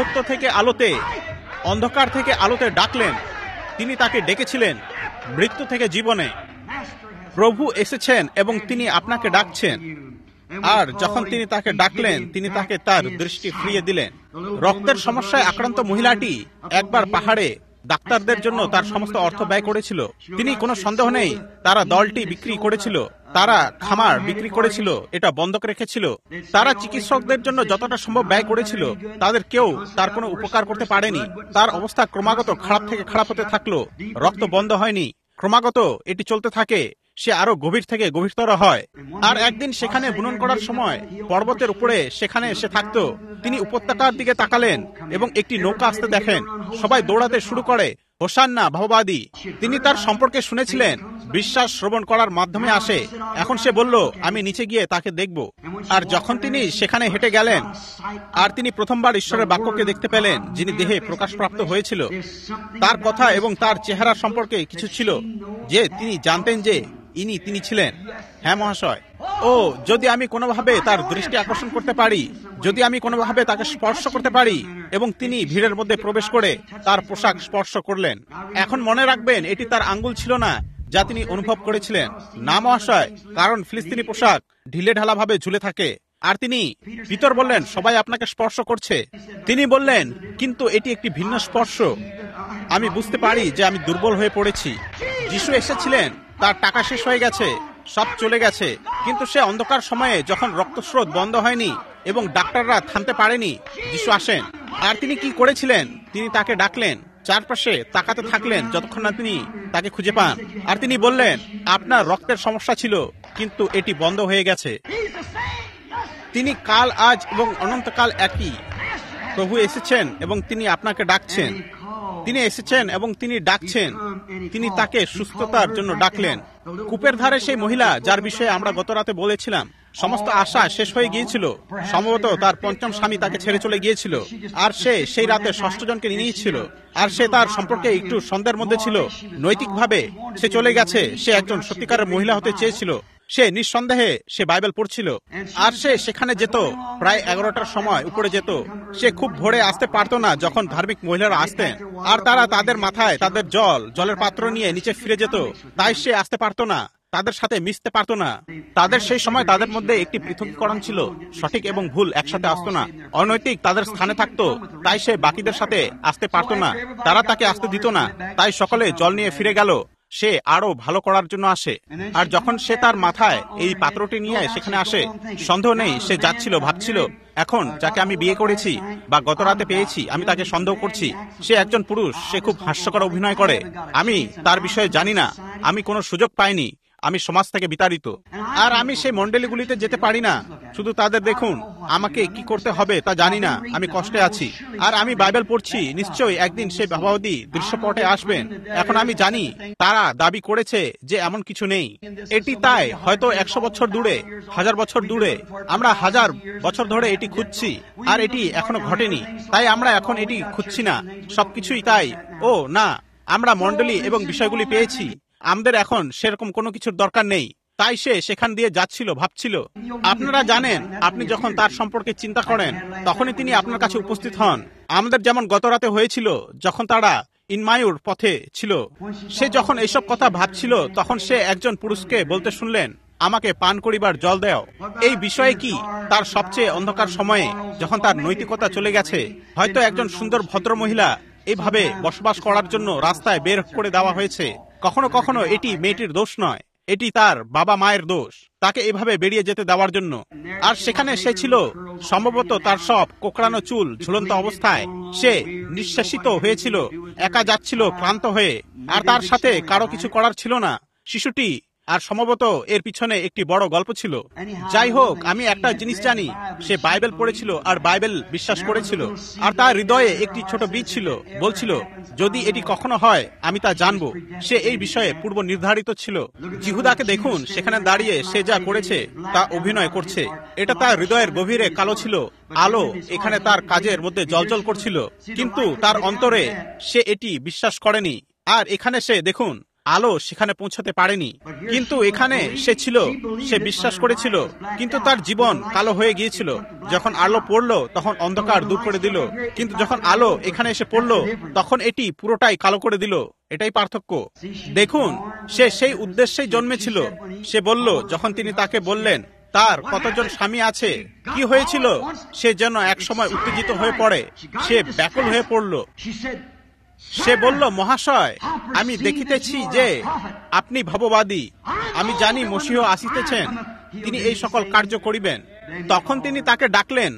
Speaker 1: অন্ধকার থেকে আলোতে ডাকলেন। তিনি তাকে ডেকেছিলেন মৃত্যু থেকে জীবনে। প্রভু এসেছেন এবং তিনি আপনাকে ডাকছেন। আর যখন তিনি তাকে ডাকলেন, তিনি তাকে তার দৃষ্টি ফিরিয়ে দিলেন। রক্তের সমস্যায় আক্রান্ত মহিলাটি একবার পাহাড়ে ডাক্তারদের জন্য তার সমস্ত অর্থ ব্যয় করেছিল। তিনি কোনো সন্দেহ নেই, তারা দলটি বিক্রি করেছিল, তারা খামার বিক্রি করেছিল, এটা বন্ধক রেখেছিল। তারা চিকিৎসকদের জন্য যতটা সম্ভব ব্যয় করেছিল। তাদের কেউ তার কোনো উপকার করতে পারেনি। তার অবস্থা ক্রমাগত খারাপ থেকে খারাপ হতে থাকলো। রক্ত বন্ধ হয়নি, ক্রমাগত এটি চলতে থাকে। সে আরো গভীর থেকে গভীরতর হয়। আর একদিন সেখানে বুনন করার সময় পর্বতের উপরে সেখানে সে থাকতো। তিনি উপত্যকার দিকে তাকালেন এবং একটি নৌকা আসতে দেখেন। সবাই দৌড়াতে শুরু করে, হোসান্না ভাববাদী। তিনি তার সম্পর্কে শুনেছিলেন, বিশ্বাস শ্রবণ করার মাধ্যমে আসে। এখন সে বলল, আমি নিচে গিয়ে তাকে দেখব। আর যখন তিনি সেখানে হেঁটে গেলেন, আর তিনি প্রথমবার ঈশ্বরের বাক্যকে দেখতে পেলেন, যিনি দেহে প্রকাশপ্রাপ্ত হয়েছিল। তার কথা এবং তার চেহারা সম্পর্কে কিছু ছিল যে তিনি জানতেন যে তিনি ছিলেন। হ্যাঁ মহাশয়, যদি আমি কোনোভাবে তার দৃষ্টি আকর্ষণ করতে পারি, যদি আমি কোনোভাবে তাকে স্পর্শ করতে পারি। এবং তিনি ভিড়ের মধ্যে প্রবেশ করে তার পোশাক স্পর্শ করলেন। এখন মনে রাখবেন, এটি তার আঙ্গুল ছিল না যা তিনি অনুভব করেছিলেন। না মহাশয়, কারণ ফিলিস্তিনি পোশাক ঢিলে ঢালা ভাবে ঝুলে থাকে। আর তিনি পিতর বললেন, সবাই আপনাকে স্পর্শ করছে। তিনি বললেন, কিন্তু এটি একটি ভিন্ন স্পর্শ। আমি বুঝতে পারি যে আমি দুর্বল হয়ে পড়েছি। যিশু এসেছিলেন, তার টাকা শেষ হয়ে গেছে, সব চলে গেছে। কিন্তু সে অন্ধকার সময়ে যখন রক্তস্রোত বন্ধ হয়নি এবং ডাক্তাররা থামতে পারেনি, যিশু আসেন। আর তিনি কি করেছিলেন? তিনি তাকে ডাকলেন, চারপাশে তাকাতে থাকলেন যতক্ষণ না তিনি তাকে খুঁজে পান। আর তিনি বললেন, আপনার রক্তের সমস্যা ছিল, কিন্তু এটি বন্ধ হয়ে গেছে। তিনি কাল, আজ এবং অনন্তকাল একই। প্রভু এসেছেন এবং তিনি আপনাকে ডাকছেন। তিনি এসেছেন এবং তিনি ডাকছেন। তিনি তাকে সুস্থতার জন্য ডাকলেন। কূপের ধারে সেই মহিলা, যার বিষয়ে আমরা গত রাতে বলেছিলাম, সমস্ত আশা শেষ হয়ে গিয়েছিল। সম্ভবত তার পঞ্চম স্বামী তাকে ছেড়ে চলে গিয়েছিল। আর সে সেই রাতে 6 জনকে নিয়েছিল। আর সে তার সম্পর্কে একটু সন্দেহের মধ্যে ছিল। নৈতিকভাবে সে চলে গেছে। সে একজন সত্যিকারের মহিলা হতে চেয়েছিল। সে নিঃসন্দেহে সে বাইবেল পড়ছিল। আর সে সেখানে যেত প্রায় 11টার সময় উপরে যেত। সে খুব ভোরে আসতে পারতো না যখন ধার্মিক মহিলারা আসতেন। আর তারা তাদের মাথায় তাদের জলের পাত্র নিয়ে নিচে ফিরে যেত। তাই সে আসতে পারতো না। তাদের সাথে মিশতে পারত না। তাদের সেই সময় তাদের মধ্যে একটি পৃথকীকরণ ছিল, সঠিক এবং ভুল একসাথে আসতো না। অনৈতিক তাদের স্থানে থাকতো, তাই সে বাকিদের সাথে আসতে পারত না। তারা তাকে আসতে দিত না, তাই সকলে জল নিয়ে ফিরে গেল। সে আরো ভালো করার জন্য আসে, আর যখন সে তার মাথায় এই পাত্রটি নিয়ে সেখানে আসে, সন্দেহ নেই সে যাচ্ছিল, ভাবছিল, এখন যাকে আমি বিয়ে করেছি বা গত রাতে পেয়েছি, আমি তাকে সন্দেহ করছি। সে একজন পুরুষ, সে খুব হাস্যকর অভিনয় করে। আমি তার বিষয়ে জানি না, আমি কোনো সুযোগ পাইনি, আমি সমাজ থেকে বিতাড়িত, আর আমি সেই মণ্ডলীগুলিতে যেতে পারি না। শুধু তাদের দেখুন, আমাকে কি করতে হবে তা জানি না, আমি কষ্টে আছি। আর আমি বাইবেল পড়ছি, নিশ্চয়ই একদিন সেই ভাবাবতী দৃশ্যপটে আসবেন। এখন আমি জানি তারা দাবি করেছে যে এমন কিছু নেই। এটি তাই, হয়তো 100 বছর দূরে, 1000 বছর দূরে, আমরা 1000 বছর ধরে এটি খুঁজছি, আর এটি এখনো ঘটেনি। তাই আমরা এখন এটি খুঁজছি না, সবকিছুই তাই। ও না, আমরা মণ্ডলী এবং বিষয়গুলি পেয়েছি, আমাদের এখন সেরকম কোনো কিছুর দরকার নেই। তাই সে সেখান দিয়ে যাচ্ছিল, ভাবছিল। আপনারা জানেন, আপনি যখন তার সম্পর্কে চিন্তা করেন, তখনই তিনি আপনার কাছে উপস্থিত হন। আমাদের যেমন গত রাতে হয়েছিল, যখন তারা ইনমায়ুর পথে ছিল, সে যখন এইসব কথা ভাবছিল, তখন সে একজন পুরুষকে বলতে শুনলেন, আমাকে পান করিবার জল দাও। এই বিষয়ে কি তার সবচেয়ে অন্ধকার সময়ে, যখন তার নৈতিকতা চলে গেছে, হয়তো একজন সুন্দর ভদ্র মহিলা এইভাবে বসবাস করার জন্য রাস্তায় বের করে দেওয়া হয়েছে। কখনো কখনো এটি মেয়েটির দোষ নয়, এটি তার বাবা মায়ের দোষ, তাকে এভাবে বেরিয়ে যেতে দেওয়ার জন্য। আর সেখানে সে ছিল, সম্ভবত তার সব কোকড়ানো চুল ঝুলন্ত অবস্থায়, সে নিঃশেষিত হয়েছিল, একা যাচ্ছিল ক্লান্ত হয়ে, আর তার সাথে কারো কিছু করার ছিল না। শিশুটি, আর সম্ভবত এর পিছনে একটি বড় গল্প ছিল। যাই হোক, আমি একটা জিনিস জানি, সে বাইবেল পড়েছিল আর বাইবেল বিশ্বাস করেছিল, আর তার হৃদয়ে একটি ছোট বীজ ছিল, বলছিল, যদি এটি কখনো হয় আমি তা জানবো। সে এই বিষয়ে পূর্ব নির্ধারিত ছিল। জিহুদাকে দেখুন, সেখানে দাঁড়িয়ে সে যা করেছে তা অভিনয় করছে। এটা তার হৃদয়ের গভীরে কালো ছিল, আলো এখানে তার কাজের মধ্যে জ্বলজ্বল করছিল, কিন্তু তার অন্তরে সে এটি বিশ্বাস করেনি। আর এখানে সে দেখুন, আলো সেখানে পৌঁছাতে পারেনি, কিন্তু এখানে সে ছিল, সে বিশ্বাস করেছিল, কিন্তু তার জীবন কালো হয়ে গিয়েছিল। যখন আলো পড়লো, তখন অন্ধকার দূর করে দিল, কিন্তু যখন আলো এখানে এসে পড়লো, তখন এটি পুরোটাই কালো করে দিল। এটাই পার্থক্য। দেখুন, সে সেই উদ্দেশ্যেই জন্মেছিল। সে বলল, যখন তিনি তাকে বললেন তার কতজন স্বামী আছে, কি হয়েছিল, সে যেন এক সময় উত্তেজিত হয়ে পড়ে, সে ব্যাকুল হয়ে পড়ল। সে বলল, মহাশয়, আমি দেখিতেছি যে আপনি ভাববাদী, আমি জানি মসীহ আসিতেছেন, তিনি এই সকল কার্য করিবেন। তখন তিনি তাকে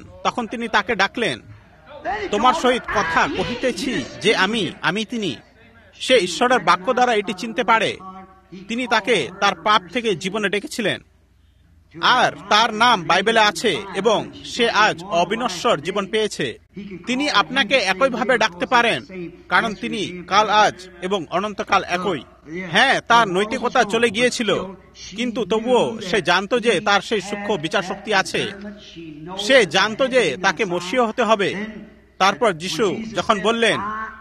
Speaker 1: ডাকলেন, তোমার সহিত কথা কহিতেছি যে আমি তিনি। সে ঈশ্বরের বাক্য দ্বারা এটি চিনতে পারে। তিনি তাকে তার পাপ থেকে জীবনে ডেকেছিলেন, আর তার নাম বাইবেলে আছে, এবং সে আজ অবিনশ্বর জীবন পেয়েছে। তিনি আপনাকে একইভাবে ডাকতে পারেন, কারণ তিনি কাল, আজ এবং অনন্তকাল একই। হ্যাঁ, তার নৈতিকতা চলে গিয়েছিল, কিন্তু তবুও সে জানতো যে তার সেই সূক্ষ্ম বিচার শক্তি আছে। সে জানতো যে তাকে মসীহ হতে হবে। তারপর যিশু যখন বললেন,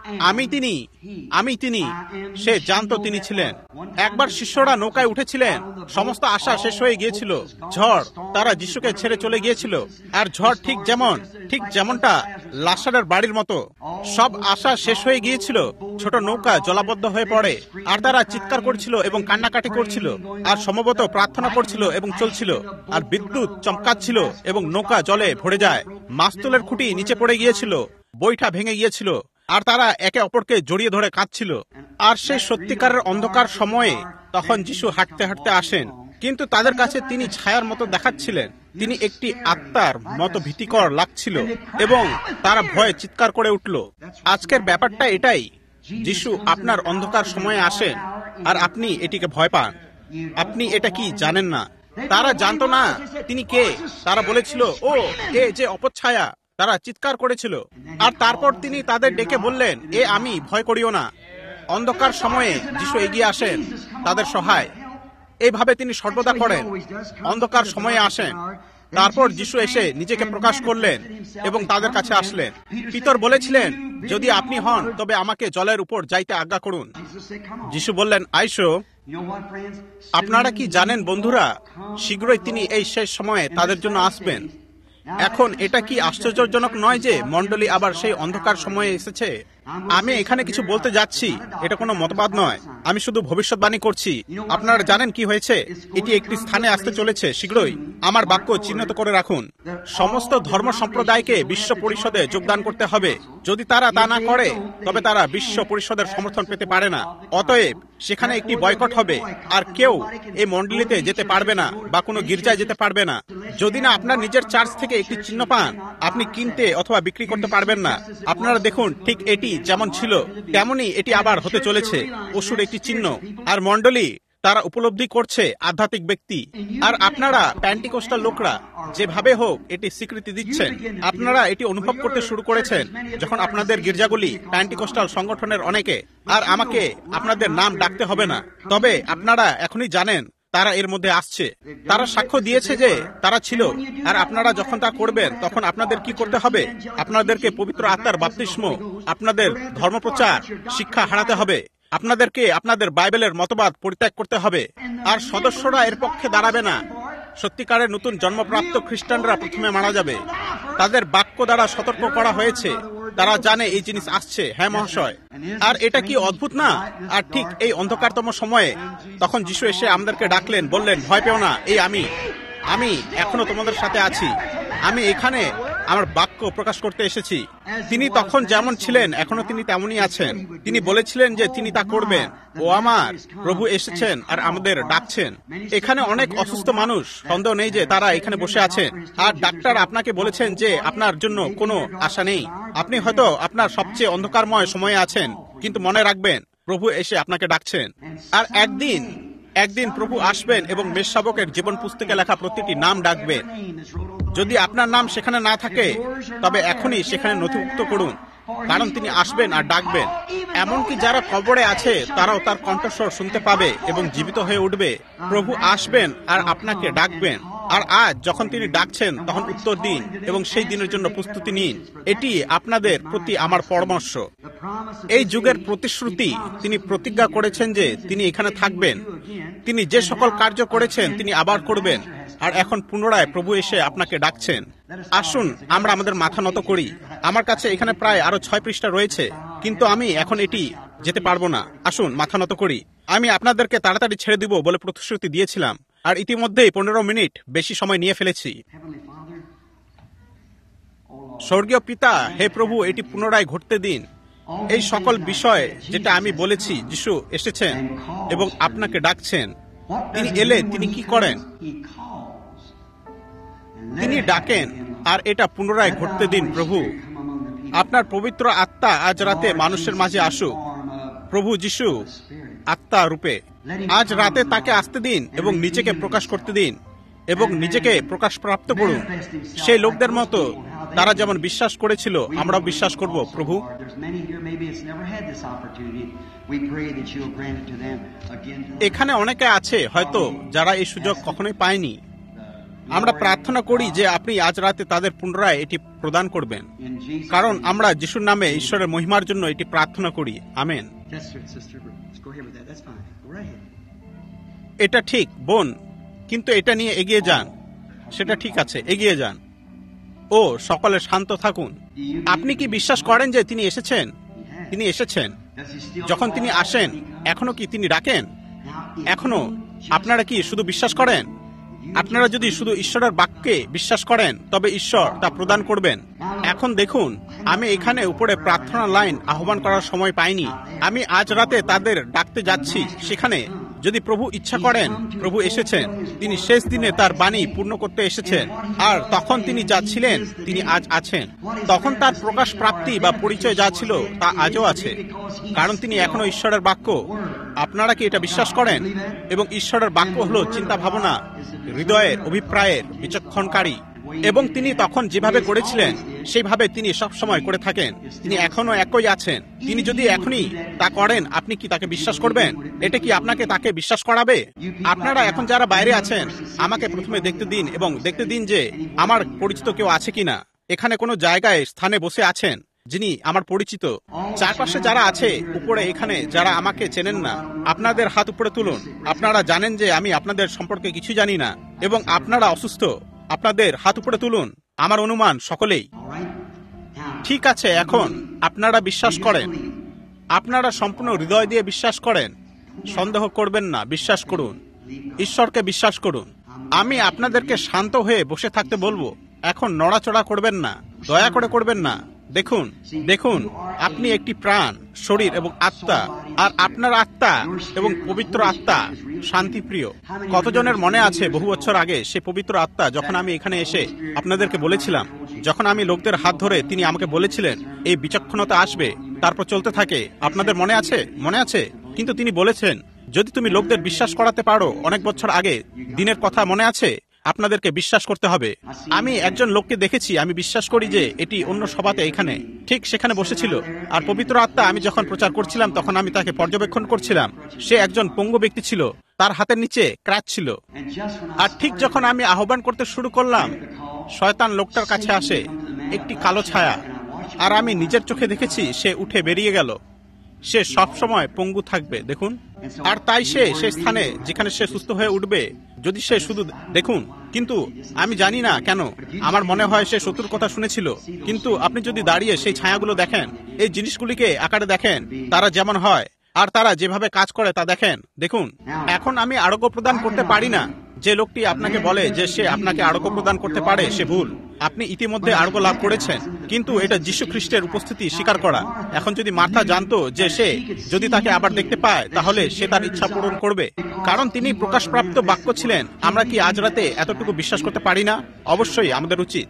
Speaker 1: আমি তিনি, সে জানতো তিনি ছিলেন। একবার শিষ্যরা নৌকায় উঠেছিলেন, সমস্ত আশা শেষ হয়ে গিয়েছিল। ঝড়, তারা যিশুকে ছেড়ে চলে গিয়েছিল, আর ঝড় ঠিক যেমনটা লাসারের বাড়ির মতো, সব আশা শেষ হয়ে গিয়েছিল। ছোট নৌকা জলাবদ্ধ হয়ে পড়ে, আর তারা চিৎকার করছিল এবং কান্নাকাটি করছিল, আর সম্ভবত প্রার্থনা করছিল এবং চলছিল, আর বিদ্যুৎ চমকাচ্ছিল এবং নৌকা জলে ভরে যায়। মাস্তুলের খুঁটি নিচে পড়ে গিয়েছিল, বইটা ভেঙে গিয়েছিল, আর তারা একে অপরকে জড়িয়ে ধরে কাঁদছিল। আর সেই সত্যিকারের অন্ধকার সময়ে তখন যিশু হাঁটতে হাঁটতে আসেন, কিন্তু তাদের কাছে তিনি ছায়ার মতো দেখাচ্ছিলেন। তিনি একটি আত্মার মতো ভীতিকর লাগছিল, এবং তারা ভয়ে চিৎকার করে উঠল। আজকের ব্যাপারটা এটাই, যিশু আপনার অন্ধকার সময়ে আসেন, আর আপনি এটিকে ভয় পান। আপনি এটা কি জানেন না? তারা জানতো না তিনি কে। তারা বলেছিল, ও এ যে অপচ্ছায়া। তারা চিৎকার করেছিল, আর তারপর তিনি তাদের ডেকে বললেন, আমি, ভয় করিও না। অন্ধকার সময়ে যিশু এগিয়ে আসেন তাদের সহায়। এইভাবে তিনি সর্বদা করেন, অন্ধকার সময়ে আসেন। তারপর যিশু এসে নিজেকে প্রকাশ করলেন এবং তাদের কাছে আসলেন। পিতর বলেছিলেন, যদি আপনি হন তবে আমাকে জলের উপর যাইতে আজ্ঞা করুন। যিশু বললেন, আইসো। আপনারা কি জানেন বন্ধুরা, শীঘ্রই তিনি এই শেষ সময়ে তাদের জন্য আসবেন। এখন এটা কি আশ্চর্যজনক নয় যে মণ্ডলী আবার সেই অন্ধকার সময়ে এসেছে? আমি এখানে কিছু বলতে যাচ্ছি, এটা কোনো মতবাদ নয়, আমি শুধু ভবিষ্যৎবাণী করছি। আপনারা জানেন কি হয়েছে? এটি একটি স্থানে আসতে চলেছে শীঘ্রই। আমার বাক্য চিহ্নিত করে রাখুন। সমস্ত ধর্ম সম্প্রদায়কে বিশ্ব পরিষদে যোগদান করতে হবে। যদি তারা তা না করে, তবে তারা বিশ্ব পরিষদের সমর্থন পেতে পারে না। অতএব সেখানে একটি বয়কট হবে, আর কেউ এই মণ্ডলীতে যেতে পারবে না বা কোনো গির্জায় যেতে পারবে না। যদি না আপনার নিজের চার্চ থেকে একটি চিহ্ন পান, আপনি কিনতে অথবা বিক্রি করতে পারবেন না। আপনারা দেখুন, ঠিক এটি যেমন ছিল তেমনই এটি আবার হতে চলেছে। অসুর একটি চিহ্ন, আর মণ্ডলী তারা উপলব্ধি করছে আধ্যাত্মিক ব্যক্তি। আর আপনারা প্যান্টিকোস্টাল লোকরা যেভাবে হোক এটি স্বীকৃতি দিচ্ছেন। আপনারা এটি অনুভব করতে শুরু করেছেন যখন আপনাদের গির্জাগুলি প্যান্টিকোস্টাল সংগঠনের অনেকে, আর আমাকে আপনাদের নাম ডাকতে হবে না, তবে আপনারা এখনই জানেন তারা এর মধ্যে আসছে। তারা সাক্ষ্য দিয়েছে যে তারা ছিল। আর আপনারা যখন তা করবেন, তখন আপনাদের কি করতে হবে? আপনাদেরকে পবিত্র আত্মার বাপ্তিস্ম, আপনাদের ধর্মপ্রচার শিক্ষা হারাতে হবে। আপনাদেরকে আপনাদের বাইবেলের মতবাদ পরিত্যাগ করতে হবে। আর সদস্যরা এর পক্ষে দাঁড়াবে না। সত্যিকারের নতুন জন্মপ্রাপ্ত খ্রিস্টানরা প্রথমে মারা যাবে। তাদের বাক্য দ্বারা সতর্ক করা হয়েছে। তারা জানে এই জিনিস আসছে। হ্যাঁ মহাশয়, আর এটা কি অদ্ভুত না? আর ঠিক এই অন্ধকারতম সময়ে তখন যিশু এসে আমাদেরকে ডাকলেন, বললেন, ভয় পেও না, এই আমি এখনো তোমাদের সাথে আছি। আমি এখানে আমার বাক্য প্রকাশ করতে এসেছি। তিনি তখন যেমন ছিলেন এখনো তিনি তেমনই আছেন। তিনি বলেছিলেন যে তিনি তা করবেন। ও আমার প্রভু এসেছেন আর আমাদের ডাকছেন। এখানে অনেক অসুস্থ মানুষ, সন্দেহ নেই যে তারা এখানে বসে আছেন। আর ডাক্তার আপনাকে বলেছেন যে আপনার জন্য কোনো আশা নেই। আপনি হয়তো আপনার সবচেয়ে অন্ধকারময় সময়ে আছেন, কিন্তু মনে রাখবেন প্রভু এসে আপনাকে ডাকছেন। আর একদিন প্রভু আসবেন এবং মেষশাবকের জীবন পুস্তকে লেখা প্রতিটি নাম ডাকবেন। যদি আপনার নাম সেখানে না থাকে, তবে এখনই সেখানে নথিভুক্ত করুন, কারণ তিনি আসবেন আর ডাকবেন। এমনকি যারা কবরে আছে তারাও তার কণ্ঠস্বর শুনতে পাবে এবং জীবিত হয়ে উঠবে। প্রভু আসবেন আর আপনাকে ডাকবেন। আর আজ যখন তিনি ডাকছেন, তখন উত্তর দিন এবং সেই দিনের জন্য প্রস্তুতি নিন। এটি আপনাদের প্রতি আমার পরামর্শ। এই যুগের প্রতিশ্রুতি, তিনি প্রতিজ্ঞা করেছেন যে তিনি এখানে থাকবেন। তিনি যে সকল কার্য করেছেন তিনি আবার করবেন। আর এখন পুনরায় প্রভু এসে আপনাকে ডাকছেন। আসুন আমরা আমাদের মাথা নত করি। আমার কাছে এখানে প্রায় আরো 6 পৃষ্ঠা রয়েছে, কিন্তু আমি এখন এটি যেতে পারবো না। আসুন মাথা নত করি। আমি আপনাদেরকে তাড়াতাড়ি ছেড়ে দিব বলে প্রতিশ্রুতি দিয়েছিলাম, আর ইতিমধ্যেই 15 মিনিট বেশি সময় নিয়ে ফেলেছি। স্বর্গীয় পিতা, হে প্রভু, এটি পুনরায় ঘটতে দিন। এই সকল বিষয় যেটা আমি বলেছি, যিশু এসেছেন এবং আপনাকে ডাকছেন। তিনি এলে তিনি কি করেন? তিনি ডাকেন, আর এটা পুনরায় ঘটতে দিন। প্রভু, আপনার পবিত্র আত্মা আজ রাতে মানুষের মাঝে আসুক। প্রভু যিশু আত্মা রূপে আজ রাতে তাকে আসতে দিন এবং নিজেকে প্রকাশ করতে দিন এবং নিজেকে প্রকাশ প্রাপ্ত করুন সেই লোকদের মতো। তারা যেমন বিশ্বাস করেছিল, আমরাও বিশ্বাস করব। প্রভু, এখানে অনেকে আছে হয়তো যারা এই সুযোগ কখনোই পায়নি। আমরা প্রার্থনা করি যে আপনি আজ রাতে তাদের পুনরায় এটি প্রদান করবেন, কারণ আমরা যিশুর নামে ঈশ্বরের মহিমার জন্য এটি প্রার্থনা করি। আমেন। এটা ঠিক বোন, কিন্তু এটা নিয়ে এগিয়ে যান। সেটা ঠিক আছে, এগিয়ে যান। ও সকলে শান্ত থাকুন। আপনি কি বিশ্বাস করেন যে তিনি এসেছেন? তিনি এসেছেন। যখন তিনি আসেন, এখনো কি তিনি ডাকেন? এখনো আপনারা কি শুধু বিশ্বাস করেন? আপনারা যদি শুধু ঈশ্বরের বাক্যে বিশ্বাস করেন, তবে ঈশ্বর তা প্রদান করবেন। এখন দেখুন, আমি এখানে উপরে প্রার্থনা লাইন আহ্বান করার সময় পাইনি। আমি আজ রাতে তাদের ডাকতে যাচ্ছি সেখানে। যদি প্রভু ইচ্ছা করেন, প্রভু এসেছেন। তিনি শেষ দিনে তার বাণী পূর্ণ করতে এসেছেন, আর তখন তিনি যা ছিলেন তিনি আজ আছেন। তখন তার প্রকাশ প্রাপ্তি বা পরিচয় যা ছিল তা আজও আছে, কারণ তিনি এখনো ঈশ্বরের বাক্য। আপনারা কি এটা বিশ্বাস করেন? এবং ঈশ্বরের বাক্য হলো চিন্তা ভাবনা, হৃদয়ের অভিপ্রায়ের বিচক্ষণকারী। এবং তিনি তখন যেভাবে করেছিলেন সেইভাবে তিনি সবসময় করে থাকেন। তিনি এখনো একই আছেন। তিনি যদি এখনই তা করেন, আপনি কি তাকে বিশ্বাস করবেন? এটা কি আপনাকে তাকে বিশ্বাস করাবে? আপনারা এখন যারা বাইরে আছেন, আমাকে প্রথমে দেখতে দিন এবং দেখতে দিন যে আমার পরিচিত কেউ আছে কিনা। এখানে কোনো জায়গায় স্থানে বসে আছেন যিনি আমার পরিচিত। চারপাশে যারা আছে উপরে, এখানে যারা আমাকে চেনেন না, আপনাদের হাত উপরে তুলুন। আপনারা জানেন যে আমি আপনাদের সম্পর্কে কিছু জানি না এবং আপনারা অসুস্থ। আপনাদের হাত উপরে তুলুন। আমার অনুমান সকলেই ঠিক আছে। এখন আপনারা বিশ্বাস করেন, আপনারা সম্পূর্ণ হৃদয় দিয়ে বিশ্বাস করেন, সন্দেহ করবেন না, বিশ্বাস করুন, ঈশ্বরকে বিশ্বাস করুন। আমি আপনাদেরকে শান্ত হয়ে বসে থাকতে বলবো। এখন নড়াচড়া করবেন না, দয়া করে করবেন না। দেখুন, দেখুন, আপনি একটি প্রাণ, শরীর এবং আত্মা, আর আপনার আত্মা এবং পবিত্র আত্মা শান্তিপ্রিয়। কতজনের মনে আছে বহু বছর আগে সে পবিত্র আত্মা যখন আমি এখানে এসে আপনাদেরকে বলেছিলাম, যখন আমি লোকদের হাত ধরে তিনি আমাকে বলেছিলেন এই বিচক্ষণতা আসবে, তারপর চলতে থাকে। আপনাদের মনে আছে? মনে আছে? কিন্তু তিনি বলেছেন যদি তুমি লোকদের বিশ্বাস করাতে পারো, অনেক বছর আগে দিনের কথা মনে আছে, আপনাদেরকে বিশ্বাস করতে হবে। আমি একজন লোককে দেখেছি, আমি বিশ্বাস করি যে এটি অন্য সভাতে এখানে ঠিক সেখানে বসেছিল, আর পবিত্র আত্মা আমি যখন প্রচার করছিলাম তখন আমি তাকে পর্যবেক্ষণ করছিলাম। সে একজন পঙ্গু ব্যক্তি ছিল, তার হাতের নিচে ক্র্যাচ ছিল। আর ঠিক যখন আমি আহ্বান করতে শুরু করলাম, শয়তান লোকটার কাছে আসে, একটি কালো ছায়া, আর আমি নিজের চোখে দেখেছি সে উঠে বেরিয়ে গেল। সে সব সময় পঙ্গু থাকবে, দেখুন। আর তাই সে সেই স্থানে যেখানে সে সুস্থ হয়ে উঠবে, যদি সে শুধু দেখুন। কিন্তু আমি জানি না কেন আমার মনে হয় সে শত্রুর কথা শুনেছিল। কিন্তু আপনি যদি দাঁড়িয়ে সেই ছায়াগুলো দেখেন, এই জিনিসগুলিকে আকারে দেখেন, তারা যেমন হয় আর তারা যেভাবে কাজ করে তা দেখেন, দেখুন। এখন আমি আরোগ্য প্রদান করতে পারি না। যে লোকটি আপনাকে বলে যে সে আপনাকে আরোগ্য প্রদান করতে পারে, সে ভুল। আপনি ইতিমধ্যে আরোগ্য লাভ করেছেন, কিন্তু এটা যীশু খ্রিস্টের উপস্থিতি স্বীকার করা। এখন যদি মার্থা জানতো যে সে যদি তাকে আবার দেখতে পায় তাহলে সে তার ইচ্ছা পূরণ করবে, কারণ তিনি প্রকাশপ্রাপ্ত বাক্য ছিলেন। আমরা কি আজ রাতে এতটুকু বিশ্বাস করতে পারি না? অবশ্যই আমাদের উচিত।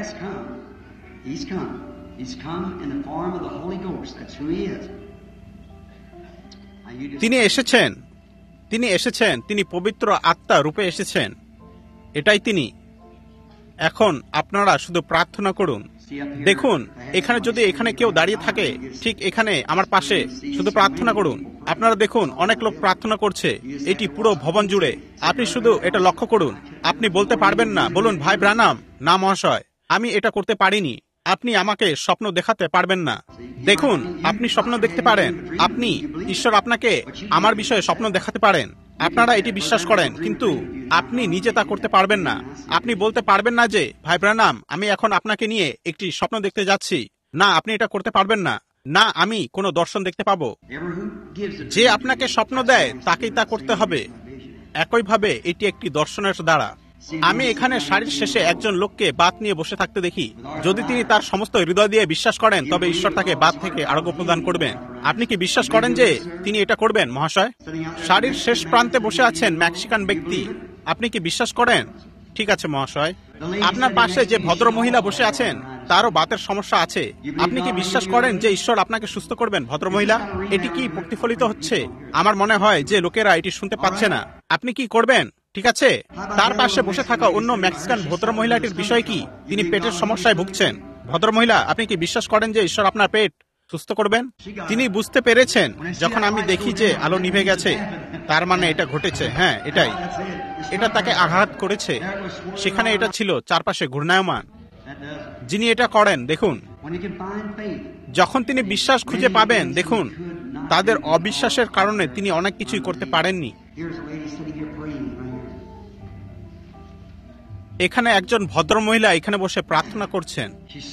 Speaker 1: তিনি এসেছেন, তিনি এসেছেন, তিনি পবিত্র আত্মা রূপে এসেছেন, এটাই তিনি। এখন আপনারা শুধু প্রার্থনা করুন। দেখুন, এখানে যদি এখানে কেউ দাঁড়িয়ে থাকে, ঠিক এখানে আমার পাশে, শুধু প্রার্থনা করুন। আপনারা দেখুন অনেক লোক প্রার্থনা করছে এটি পুরো ভবন জুড়ে। আপনি শুধু এটা লক্ষ্য করুন। আপনি বলতে পারবেন না, বলুন ভাই ব্রানাম, না মহাশয়, আমি এটা করতে পারিনি। আপনি আমাকে স্বপ্ন দেখাতে পারবেন না। দেখুন, আপনি স্বপ্ন দেখতে পারেন, আপনি ঈশ্বর আপনাকে আমার বিষয়ে স্বপ্ন দেখাতে পারেন। আপনারা এটি বিশ্বাস করেন, কিন্তু আপনি নিজে তা করতে পারবেন না। আপনি বলতে পারবেন না যে ভাই ব্রানাম, আমি এখন আপনাকে নিয়ে একটি স্বপ্ন দেখতে যাচ্ছি। না, আপনি এটা করতে পারবেন না। না, আমি কোনো দর্শন দেখতে পাবো। যে আপনাকে স্বপ্ন দেয় তাকেই তা করতে হবে। একইভাবে এটি একটি দর্শনের দ্বারা। আমি এখানে সারির শেষে একজন লোককে বাত নিয়ে বসে থাকতে দেখি। যদি তিনি তার সমস্ত হৃদয় দিয়ে বিশ্বাস করেন, তবে ঈশ্বর তাকে বাত থেকে আরোগ্য প্রদান করবেন। আপনি কি বিশ্বাস করেন যে তিনি এটা করবেন মহাশয়? সারির শেষ প্রান্তে বসে আছেন মেক্সিকান ব্যক্তি, আপনি কি বিশ্বাস করেন? ঠিক আছে মহাশয়। আপনার পাশে যে ভদ্র মহিলা বসে আছেন, তারও বাতের সমস্যা আছে। আপনি কি বিশ্বাস করেন যে ঈশ্বর আপনাকে সুস্থ করবেন ভদ্র মহিলা? এটি কি প্রতিফলিত হচ্ছে? আমার মনে হয় যে লোকেরা এটি শুনতে পাচ্ছে না। আপনি কি করবেন? ঠিক আছে। তার পাশে বসে থাকা অন্য মেক্সিকান ভদ্র মহিলাটির বিষয় কি? তিনি পেটের সমস্যায় ভুগছেন। ভদ্র মহিলা, আপনি কি বিশ্বাস করেন যে ঈশ্বর আপনার পেট সুস্থ করবেন? তিনি বুঝতে পেরেছেন যখন আমি দেখি যে আলো নিভে গেছে, তার মানে এটা ঘটেছে। হ্যাঁ, এটাই, এটা তাকে আঘাত করেছে। সেখানে এটা ছিল চারপাশে ঘূর্ণায়মান। যিনি এটা করেন, দেখুন, যখন তিনি বিশ্বাস খুঁজে পাবেন, দেখুন, তাদের অবিশ্বাসের কারণে তিনি অনেক কিছুই করতে পারেননি। এখানে একজন ভদ্র মহিলা এখানে বসে প্রার্থনা করছেন।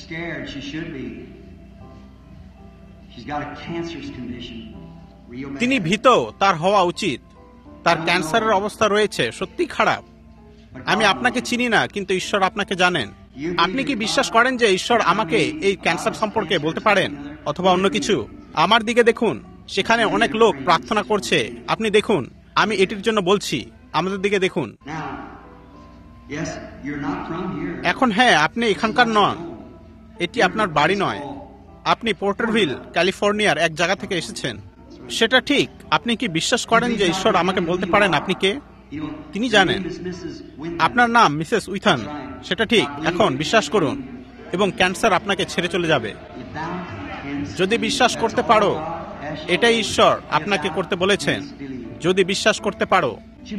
Speaker 1: তিনি ভীত, তার হওয়া উচিত। তার ক্যান্সারের অবস্থা রয়েছে, সত্যি খারাপ। আমি আপনাকে চিনি না, কিন্তু ঈশ্বর আপনাকে জানেন। আপনি কি বিশ্বাস করেন যে ঈশ্বর আমাকে এই ক্যান্সার সম্পর্কে বলতে পারেন, অথবা অন্য কিছু? আমার দিকে দেখুন, সেখানে অনেক লোক প্রার্থনা করছে। আপনি দেখুন, আমি এটির জন্য বলছি। আমাদের দিকে দেখুন। এখন হ্যাঁ, আপনি এখানকার নন, এটি আপনার বাড়ি নয়। আপনি পোর্টারভিল, ক্যালিফোর্নিয়ার এক জায়গা থেকে এসেছেন। সেটা ঠিক। আপনি কি বিশ্বাস করেন যে ঈশ্বর আমাকে বলতে পারেন আপনি কে? তিনি জানেন। আপনার নাম মিসেস উইথান, সেটা ঠিক। এখন বিশ্বাস করুন এবং ক্যান্সার আপনাকে ছেড়ে চলে যাবে। যদি বিশ্বাস করতে পারো, এটাই ঈশ্বর আপনাকে করতে বলেছেন। যদি বিশ্বাস করতে পারো।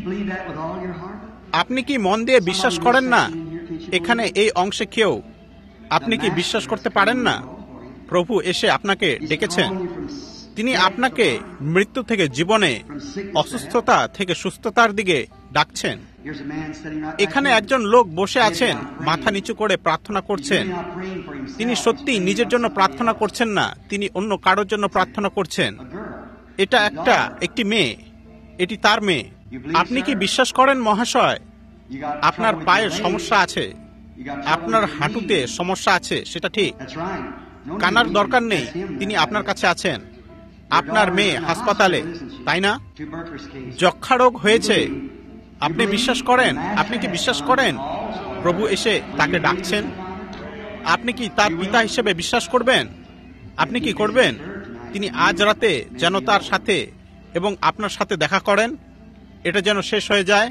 Speaker 1: আপনি কি মন দিয়ে বিশ্বাস করেন না? এখানে এই অংশে কেউ, আপনি কি বিশ্বাস করতে পারেন না? প্রভু এসে আপনাকে ডেকেছেন। তিনি আপনাকে মৃত্যু থেকে জীবনে, অসুস্থতা থেকে সুস্থতার দিকে ডাকছেন। এখানে একজন লোক বসে আছেন, মাথা নিচু করে প্রার্থনা করছেন। তিনি সত্যি নিজের জন্য প্রার্থনা করছেন না, তিনি অন্য কারোর জন্য প্রার্থনা করছেন। এটা একটি মেয়ে, এটি তার মেয়ে। আপনি কি বিশ্বাস করেন মহাশয় আপনার পায়ের সমস্যা আছে, আপনার হাঁটুতে সমস্যা আছে? সেটা ঠিক, কানার দরকার নেই, তিনি আপনার কাছে আছেন। আপনার মেয়ে হাসপাতালে, তাই না? যক্ষা রোগ হয়েছে, আপনি বিশ্বাস করেন? আপনি কি বিশ্বাস করেন প্রভু এসে তাকে ডাকছেন? আপনি কি তার পিতা হিসেবে বিশ্বাস করবেন? আপনি কি করবেন? তিনি আজ রাতে যেন তার সাথে এবং আপনার সাথে দেখা করেন, এটা যেন শেষ হয়ে যায়।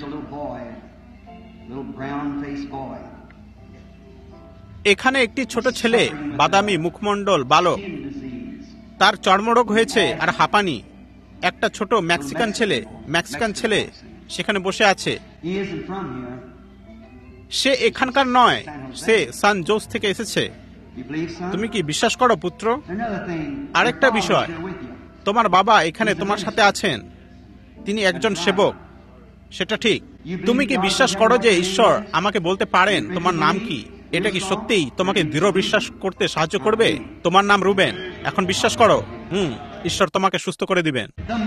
Speaker 1: এখানে একটি ছোট ছেলে, বাদামি মুখমণ্ডল বালক, তার চর্মরোগ হয়েছে আর হাঁপানি। একটা ছোট মেক্সিকান ছেলে সেখানে বসে আছে। সে এখানকার নয়, সে সান জোস থেকে এসেছে। তুমি কি বিশ্বাস করো পুত্র? আরেকটা বিষয়, তোমার বাবা এখানে তোমার সাথে আছেন, তিনি একজন সেবক, সেটা ঠিক। তুমি কি বিশ্বাস করো যে ঈশ্বর আমাকে বলতে পারেন তোমার নাম কি? এটা কি সত্যিই তোমাকে দৃঢ় বিশ্বাস করতে সাহায্য করবে? তোমার নাম রুবেন, এখন বিশ্বাস করো, ঈশ্বর তোমাকে সুস্থ করে দিবেন।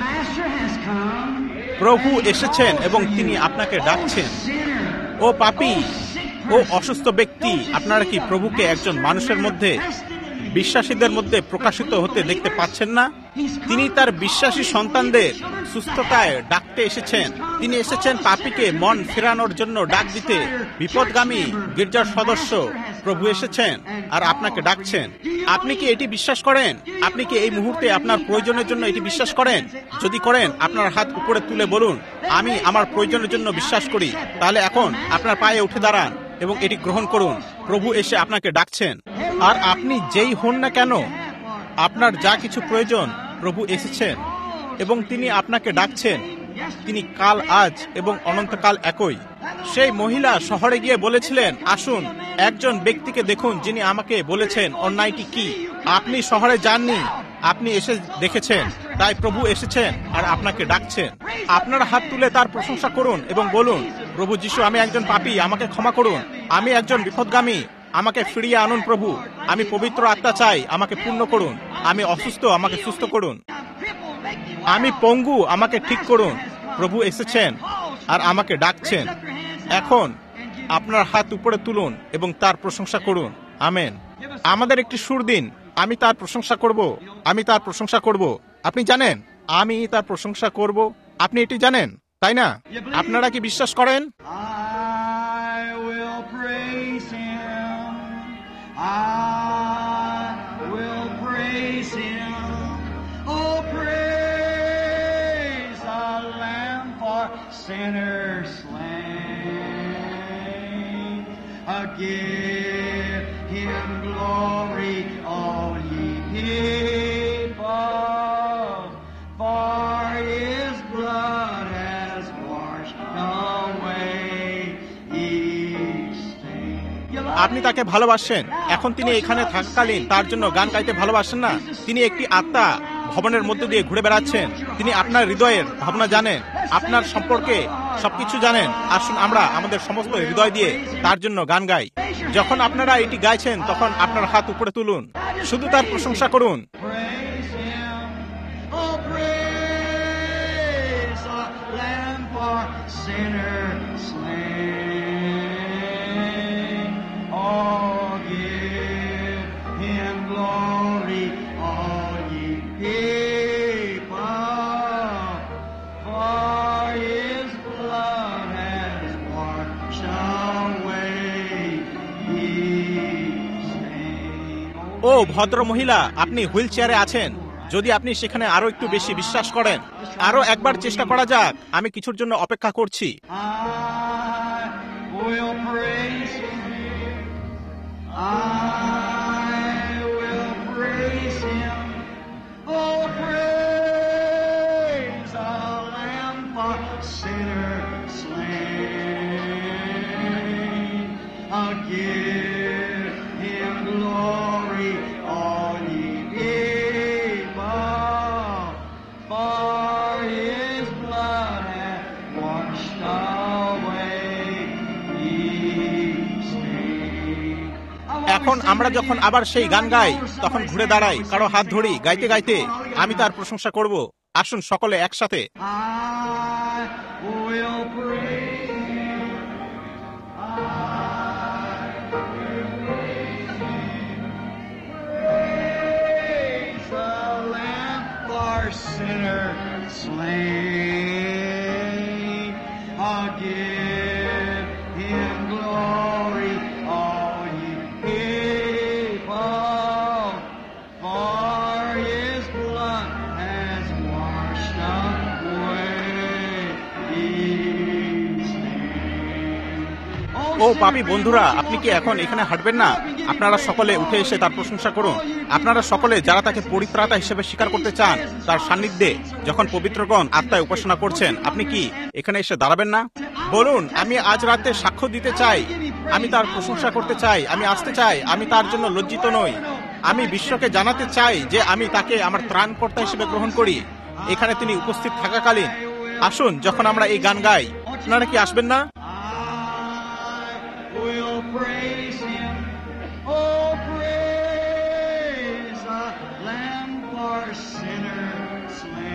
Speaker 1: প্রভু এসেছেন এবং তিনি আপনাকে ডাকছেন। ও পাপী, ও অসুস্থ ব্যক্তি, আপনারা কি প্রভুকে একজন মানুষের মধ্যে, বিশ্বাসীদের মধ্যে প্রকাশিত হতে দেখতে পাচ্ছেন না? তিনি তার বিশ্বাসী সন্তানদের সুস্থতায় ডাকতে এসেছেন। তিনি এসেছেন পাপীকে মন ফেরানোর জন্য ডাক দিতে। বিপদগামী গির্জার সদস্য প্রভু এসেছেন আর আপনাকে ডাকছেন। আপনি কি এটি বিশ্বাস করেন? আপনি কি এই মুহূর্তে আপনার প্রয়োজনের জন্য এটি বিশ্বাস করেন? যদি করেন, আপনার হাত উপরে তুলে বলুন, আমি আমার প্রয়োজনের জন্য বিশ্বাস করি। তাহলে এখন আপনার পায়ে উঠে দাঁড়ান এবং এটি গ্রহণ করুন। প্রভু এসে আপনাকে ডাকছেন। আর আপনি যেই হন না কেন, আপনার যা কিছু প্রয়োজন, প্রভু এসেছেন এবং তিনি আপনাকে ডাকছেন। তিনি কাল, আজ এবং অনন্তকাল একই। সেই মহিলা শহরে গিয়ে বলেছিলেন, আসুন একজন ব্যক্তিকে দেখুন যিনি আমাকে বলেছেন অন্যায়টি কি। আপনি শহরে যাননি, আপনি এসে দেখেছেন, তাই প্রভু এসেছেন আর আপনাকে ডাকছেন। আপনার হাত তুলে তার প্রশংসা করুন এবং বলুন, প্রভু যিশু, আমি একজন পাপী, আমাকে ক্ষমা করুন। আমি একজন বিপদগামী, আমাকে ফিরিয়ে আনুন প্রভু। আমি পবিত্র আত্মা চাই, আমাকে পূর্ণ করুন। আমি অসুস্থ, আমাকে সুস্থ করুন। আমি পঙ্গু, আমাকে ঠিক করুন। প্রভু এসেছেন আর আমাকে ডাকছেন। এখন আপনার হাত উপরে তুলুন এবং তার প্রশংসা করুন। আমেন। আমাদের একটি সুর দিন, আমি তার প্রশংসা করব, আমি তার প্রশংসা করব। আপনি জানেন আমি তার প্রশংসা করব, আপনি এটি জানেন, তাই না? আপনারা কি বিশ্বাস করেন?
Speaker 2: Sinners slain, give him glory, all ye people, for his blood has washed away each stain.
Speaker 1: আপনি তাকে ভালোবাসেন। এখন তিনি এখানে থাকাকালীন তার জন্য গান গাইতে ভালোবাসেন না? তিনি একটি আত্মা ভবনের মধ্যে দিয়ে ঘুরে বেড়াচ্ছেন। তিনি আপনার হৃদয়ের ভাবনা জানেন, আপনার সম্পর্কে সবকিছু জানেন। আসুন আমরা আমাদের সমস্ত হৃদয় দিয়ে তার জন্য গান গাই। যখন আপনারা এটি গাইছেন, তখন আপনার হাত উপরে তুলুন, শুধু তার প্রশংসা করুন। ও ভদ্র মহিলা, আপনি হুইল চেয়ারে আছেন। যদি আপনি সেখানে আরো একটু বেশি বিশ্বাস করেন, আরো একবার চেষ্টা করা যাক। আমি কিছুর জন্য অপেক্ষা করছি।
Speaker 2: For his blood hath washed away
Speaker 1: এখন আমরা যখন আবার সেই গান গাই, তখন ঘুরে দাঁড়াই, কারো হাত ধরি, গাইতে গাইতে আমি তার প্রশংসা করব। আসুন সকলে একসাথে।
Speaker 2: I will praise. Praise the Lamb for sinner slain. I'll give Him glory, all ye people, for His blood has washed away His name.
Speaker 1: ও পাপী বন্ধুরা, আপনি কি এখন এখানে হাঁটবেন না? আপনারা সকলে উঠে এসে তার প্রশংসা করুন। আপনারা সকলে যারা তাকে পরিত্রাতা হিসেবে স্বীকার করতে চান, তার সান্নিধ্যে যখন পবিত্রগণ আত্মায় উপাসনা করছেন, আপনি কি এখানে এসে দাঁড়াবেন না? বলুন, আমি আজ রাতে সাক্ষ্য দিতে চাই, আমি তার প্রশংসা করতে চাই, আমি আসতে চাই, আমি তার জন্য লজ্জিত নই, আমি বিশ্বকে জানাতে চাই যে আমি তাকে আমার ত্রাণকর্তা হিসেবে গ্রহণ করি এখানে তিনি উপস্থিত থাকাকালীন। আসুন যখন আমরা এই গান গাই, আপনারা কি আসবেন না?
Speaker 2: I will praise Him. Oh, praise the Lamb for sinners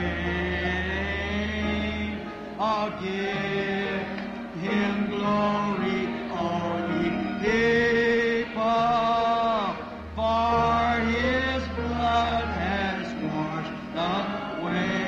Speaker 2: slain. I'll give Him glory, all ye people, for His blood has washed away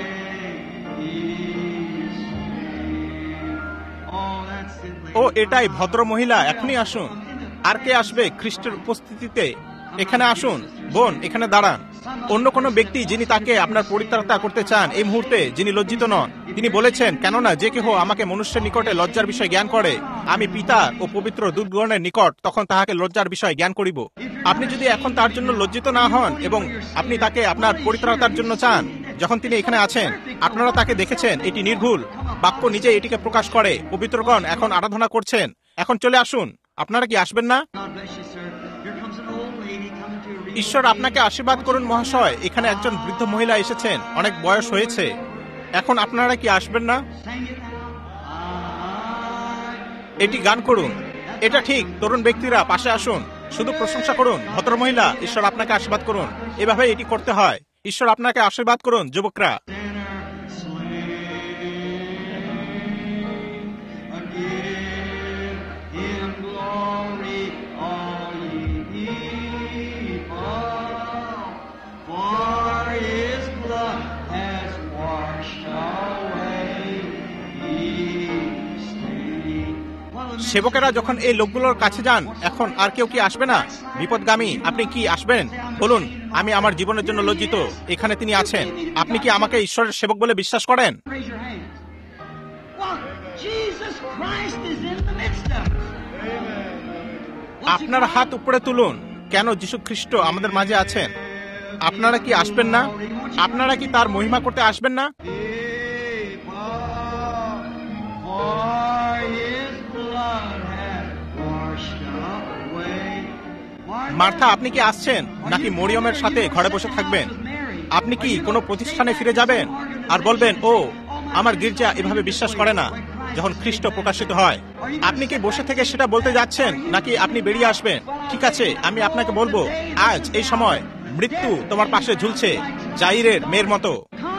Speaker 2: His sin. Oh, that's it.
Speaker 1: ও এটাই ভদ্র মহিলা, এখনই আসুন। আর কে আসবে খ্রিস্টের উপস্থিতিতে? এখানে আসুন বোন, এখানে দাঁড়ান। অন্য কোনো ব্যক্তি যিনি তাকে আপনার পরিত্রাতা করতে চান এই মুহূর্তে, যিনি লজ্জিত নন, তিনি বলেছেন, কেননা যে কেহ আমাকে মনুষ্যের নিকটে লজ্জার বিষয় জ্ঞান করে, আমি পিতা ও পবিত্র দূতগণের নিকট তখন তাহাকে লজ্জার বিষয় জ্ঞান করিব। আপনি যদি এখন তার জন্য লজ্জিত না হন এবং আপনি তাকে আপনার পরিত্রাতার জন্য চান, যখন তিনি এখানে আছেন, আপনারা তাকে দেখেছেন, এটি নির্ভুল, বাক্য নিজে এটিকে প্রকাশ করে, পবিত্রগণ এখন আরাধনা করছেন। এখন চলে আসুন। আপনারা কি আসবেন না?
Speaker 2: God bless you, sir. Here comes an old lady coming to read.
Speaker 1: ঈশ্বর আপনাকে আশীর্বাদ করুন মহাশয়। এখানে একজন বৃদ্ধ মহিলা এসেছেন, অনেক বয়স হয়েছে। এখন আপনারা কি আসবেন না?
Speaker 2: Sing it now.
Speaker 1: এটি গান করুন। এটা ঠিক, তরুণ ব্যক্তিরা পাশে আসুন, শুধু প্রশংসা করুন। ভদ্র মহিলা, ঈশ্বর আপনাকে আশীর্বাদ করুন। এভাবে এটি করতে হয়। ঈশ্বর আপনাকে আশীর্বাদ করুন যুবকরা। সেবকেরা যখন এই লোকগুলোর কাছে যান, এখন আর কেউ কি আসবে না? বিপদগামী, আপনি কি আসবেন? বলুন, আমি আমার জীবনের জন্য লজ্জিত, এখানে তিনি আছেন। আপনি কি আমাকে ঈশ্বরের সেবক বলে বিশ্বাস করেন?
Speaker 2: Raise your hands. Well, Jesus Christ is in the midst of us.
Speaker 1: আপনার হাত উপরে তুলুন। কেন যীশু খ্রিস্ট আমাদের মাঝে আছেন। আপনারা কি আসবেন না? আপনারা কি তার মহিমা করতে আসবেন না? মার্থা, আপনি কি আসছেন নাকি মরিয়মের সাথে ঘরে বসে থাকবেন? আপনি কি কোনো প্রতিষ্ঠানে ফিরে যাবেন আর বলবেন, ও আমার গির্জা এভাবে বিশ্বাস করে না, যখন খ্রিস্ট প্রকাশিত হয়? আপনি কি বসে থেকে সেটা বলতে যাচ্ছেন নাকি আপনি বেরিয়ে আসবেন? ঠিক আছে, আমি আপনাকে বলবো, আজ এই সময় মৃত্যু তোমার পাশে ঝুলছে, জাইরের মেয়ের মতো।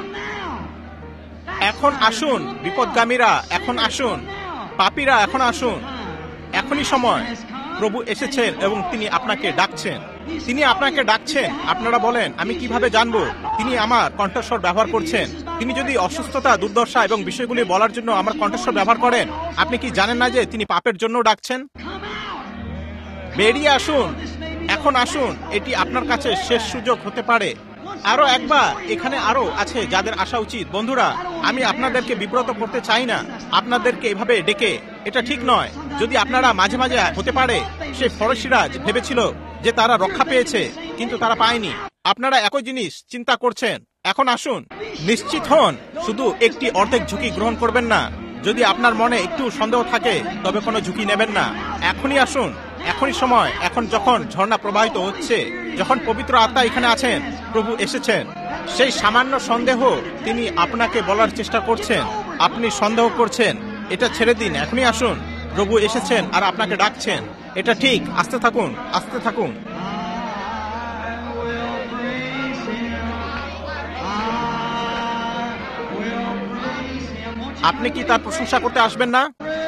Speaker 1: এখন আসুন বিপদগামীরা, এখন আসুন পাপীরা, এখন আসুন। এখনই সময়। প্রভু এসেছেন এবং তিনি আপনাকে ডাকছেন। তিনি আপনাকে ডাকছেন। আপনারা বলেন, আমি কিভাবে জানবো? তিনি আমার কণ্ঠস্বর ব্যবহার করছেন। তিনি যদি অসুস্থতা, দুর্দশা এবং বিষয়গুলি বলার জন্য আমার কণ্ঠস্বর ব্যবহার করেন, আপনি কি জানেন না যে তিনি পাপের জন্য ডাকছেন? বেরিয়ে আসুন, এখন আসুন। এটি আপনার কাছে শেষ সুযোগ হতে পারে। আরো একবার, এখানে আরো আছে যাদের আসা উচিত। বন্ধুরা, আমি আপনাদেরকে বিব্রত করতে চাই না, আপনাদেরকে এভাবে ডেকে, এটা ঠিক নয়। যদি আপনারা মাঝে মাঝে, হতে পারে সেই ফরাসিরা ভেবেছিল যে তারা রক্ষা পেয়েছে, কিন্তু তারা পায়নি। আপনারা একই জিনিস চিন্তা করছেন। এখন আসুন, নিশ্চিত হন, শুধু একটি অর্ধেক ঝুঁকি গ্রহণ করবেন না। যদি আপনার মনে একটু সন্দেহ থাকে, তবে কোনো ঝুঁকি নেবেন না। এখনই আসুন, এখনই সময়। এখন যখন ঝর্ণা প্রবাহিত হচ্ছে, যখন পবিত্র আত্মা এখানে আছেন, প্রভু এসেছেন। সেই সামান্য সন্দেহ তিনি আপনাকে বলার চেষ্টা করছেন, আপনি সন্দেহ করছেন, এটা ছেড়ে দিন। এখনই আসুন, প্রভু এসেছেন আর আপনাকে ডাকছেন। এটা ঠিক, আসতে থাকুন, আসতে থাকুন। আপনি কি তার প্রশংসা করতে আসবেন না?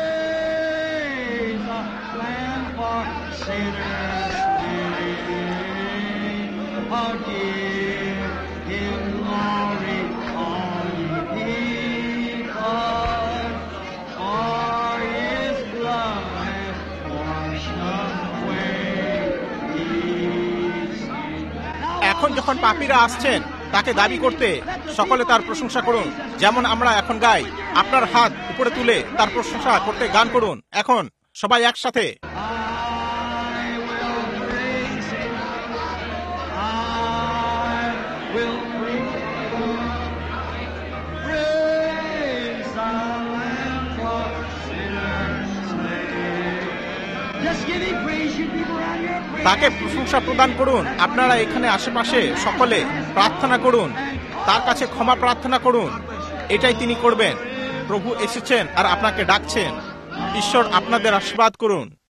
Speaker 1: এখন যখন পাপীরা আসছেন তাকে দাবি করতে, সকলে তার প্রশংসা করুন, যেমন আমরা এখন গাই। আপনার হাত উপরে তুলে তার প্রশংসা করতে গান করুন। এখন সবাই একসাথে। তাকে প্রশংসা প্রদান করুন। আপনারা এখানে আশেপাশে সকলে প্রার্থনা করুন, তার কাছে ক্ষমা প্রার্থনা করুন। এটাই তিনি করবেন। প্রভু এসেছেন আর আপনাকে ডাকছেন। ঈশ্বর আপনাদের আশীর্বাদ করুন।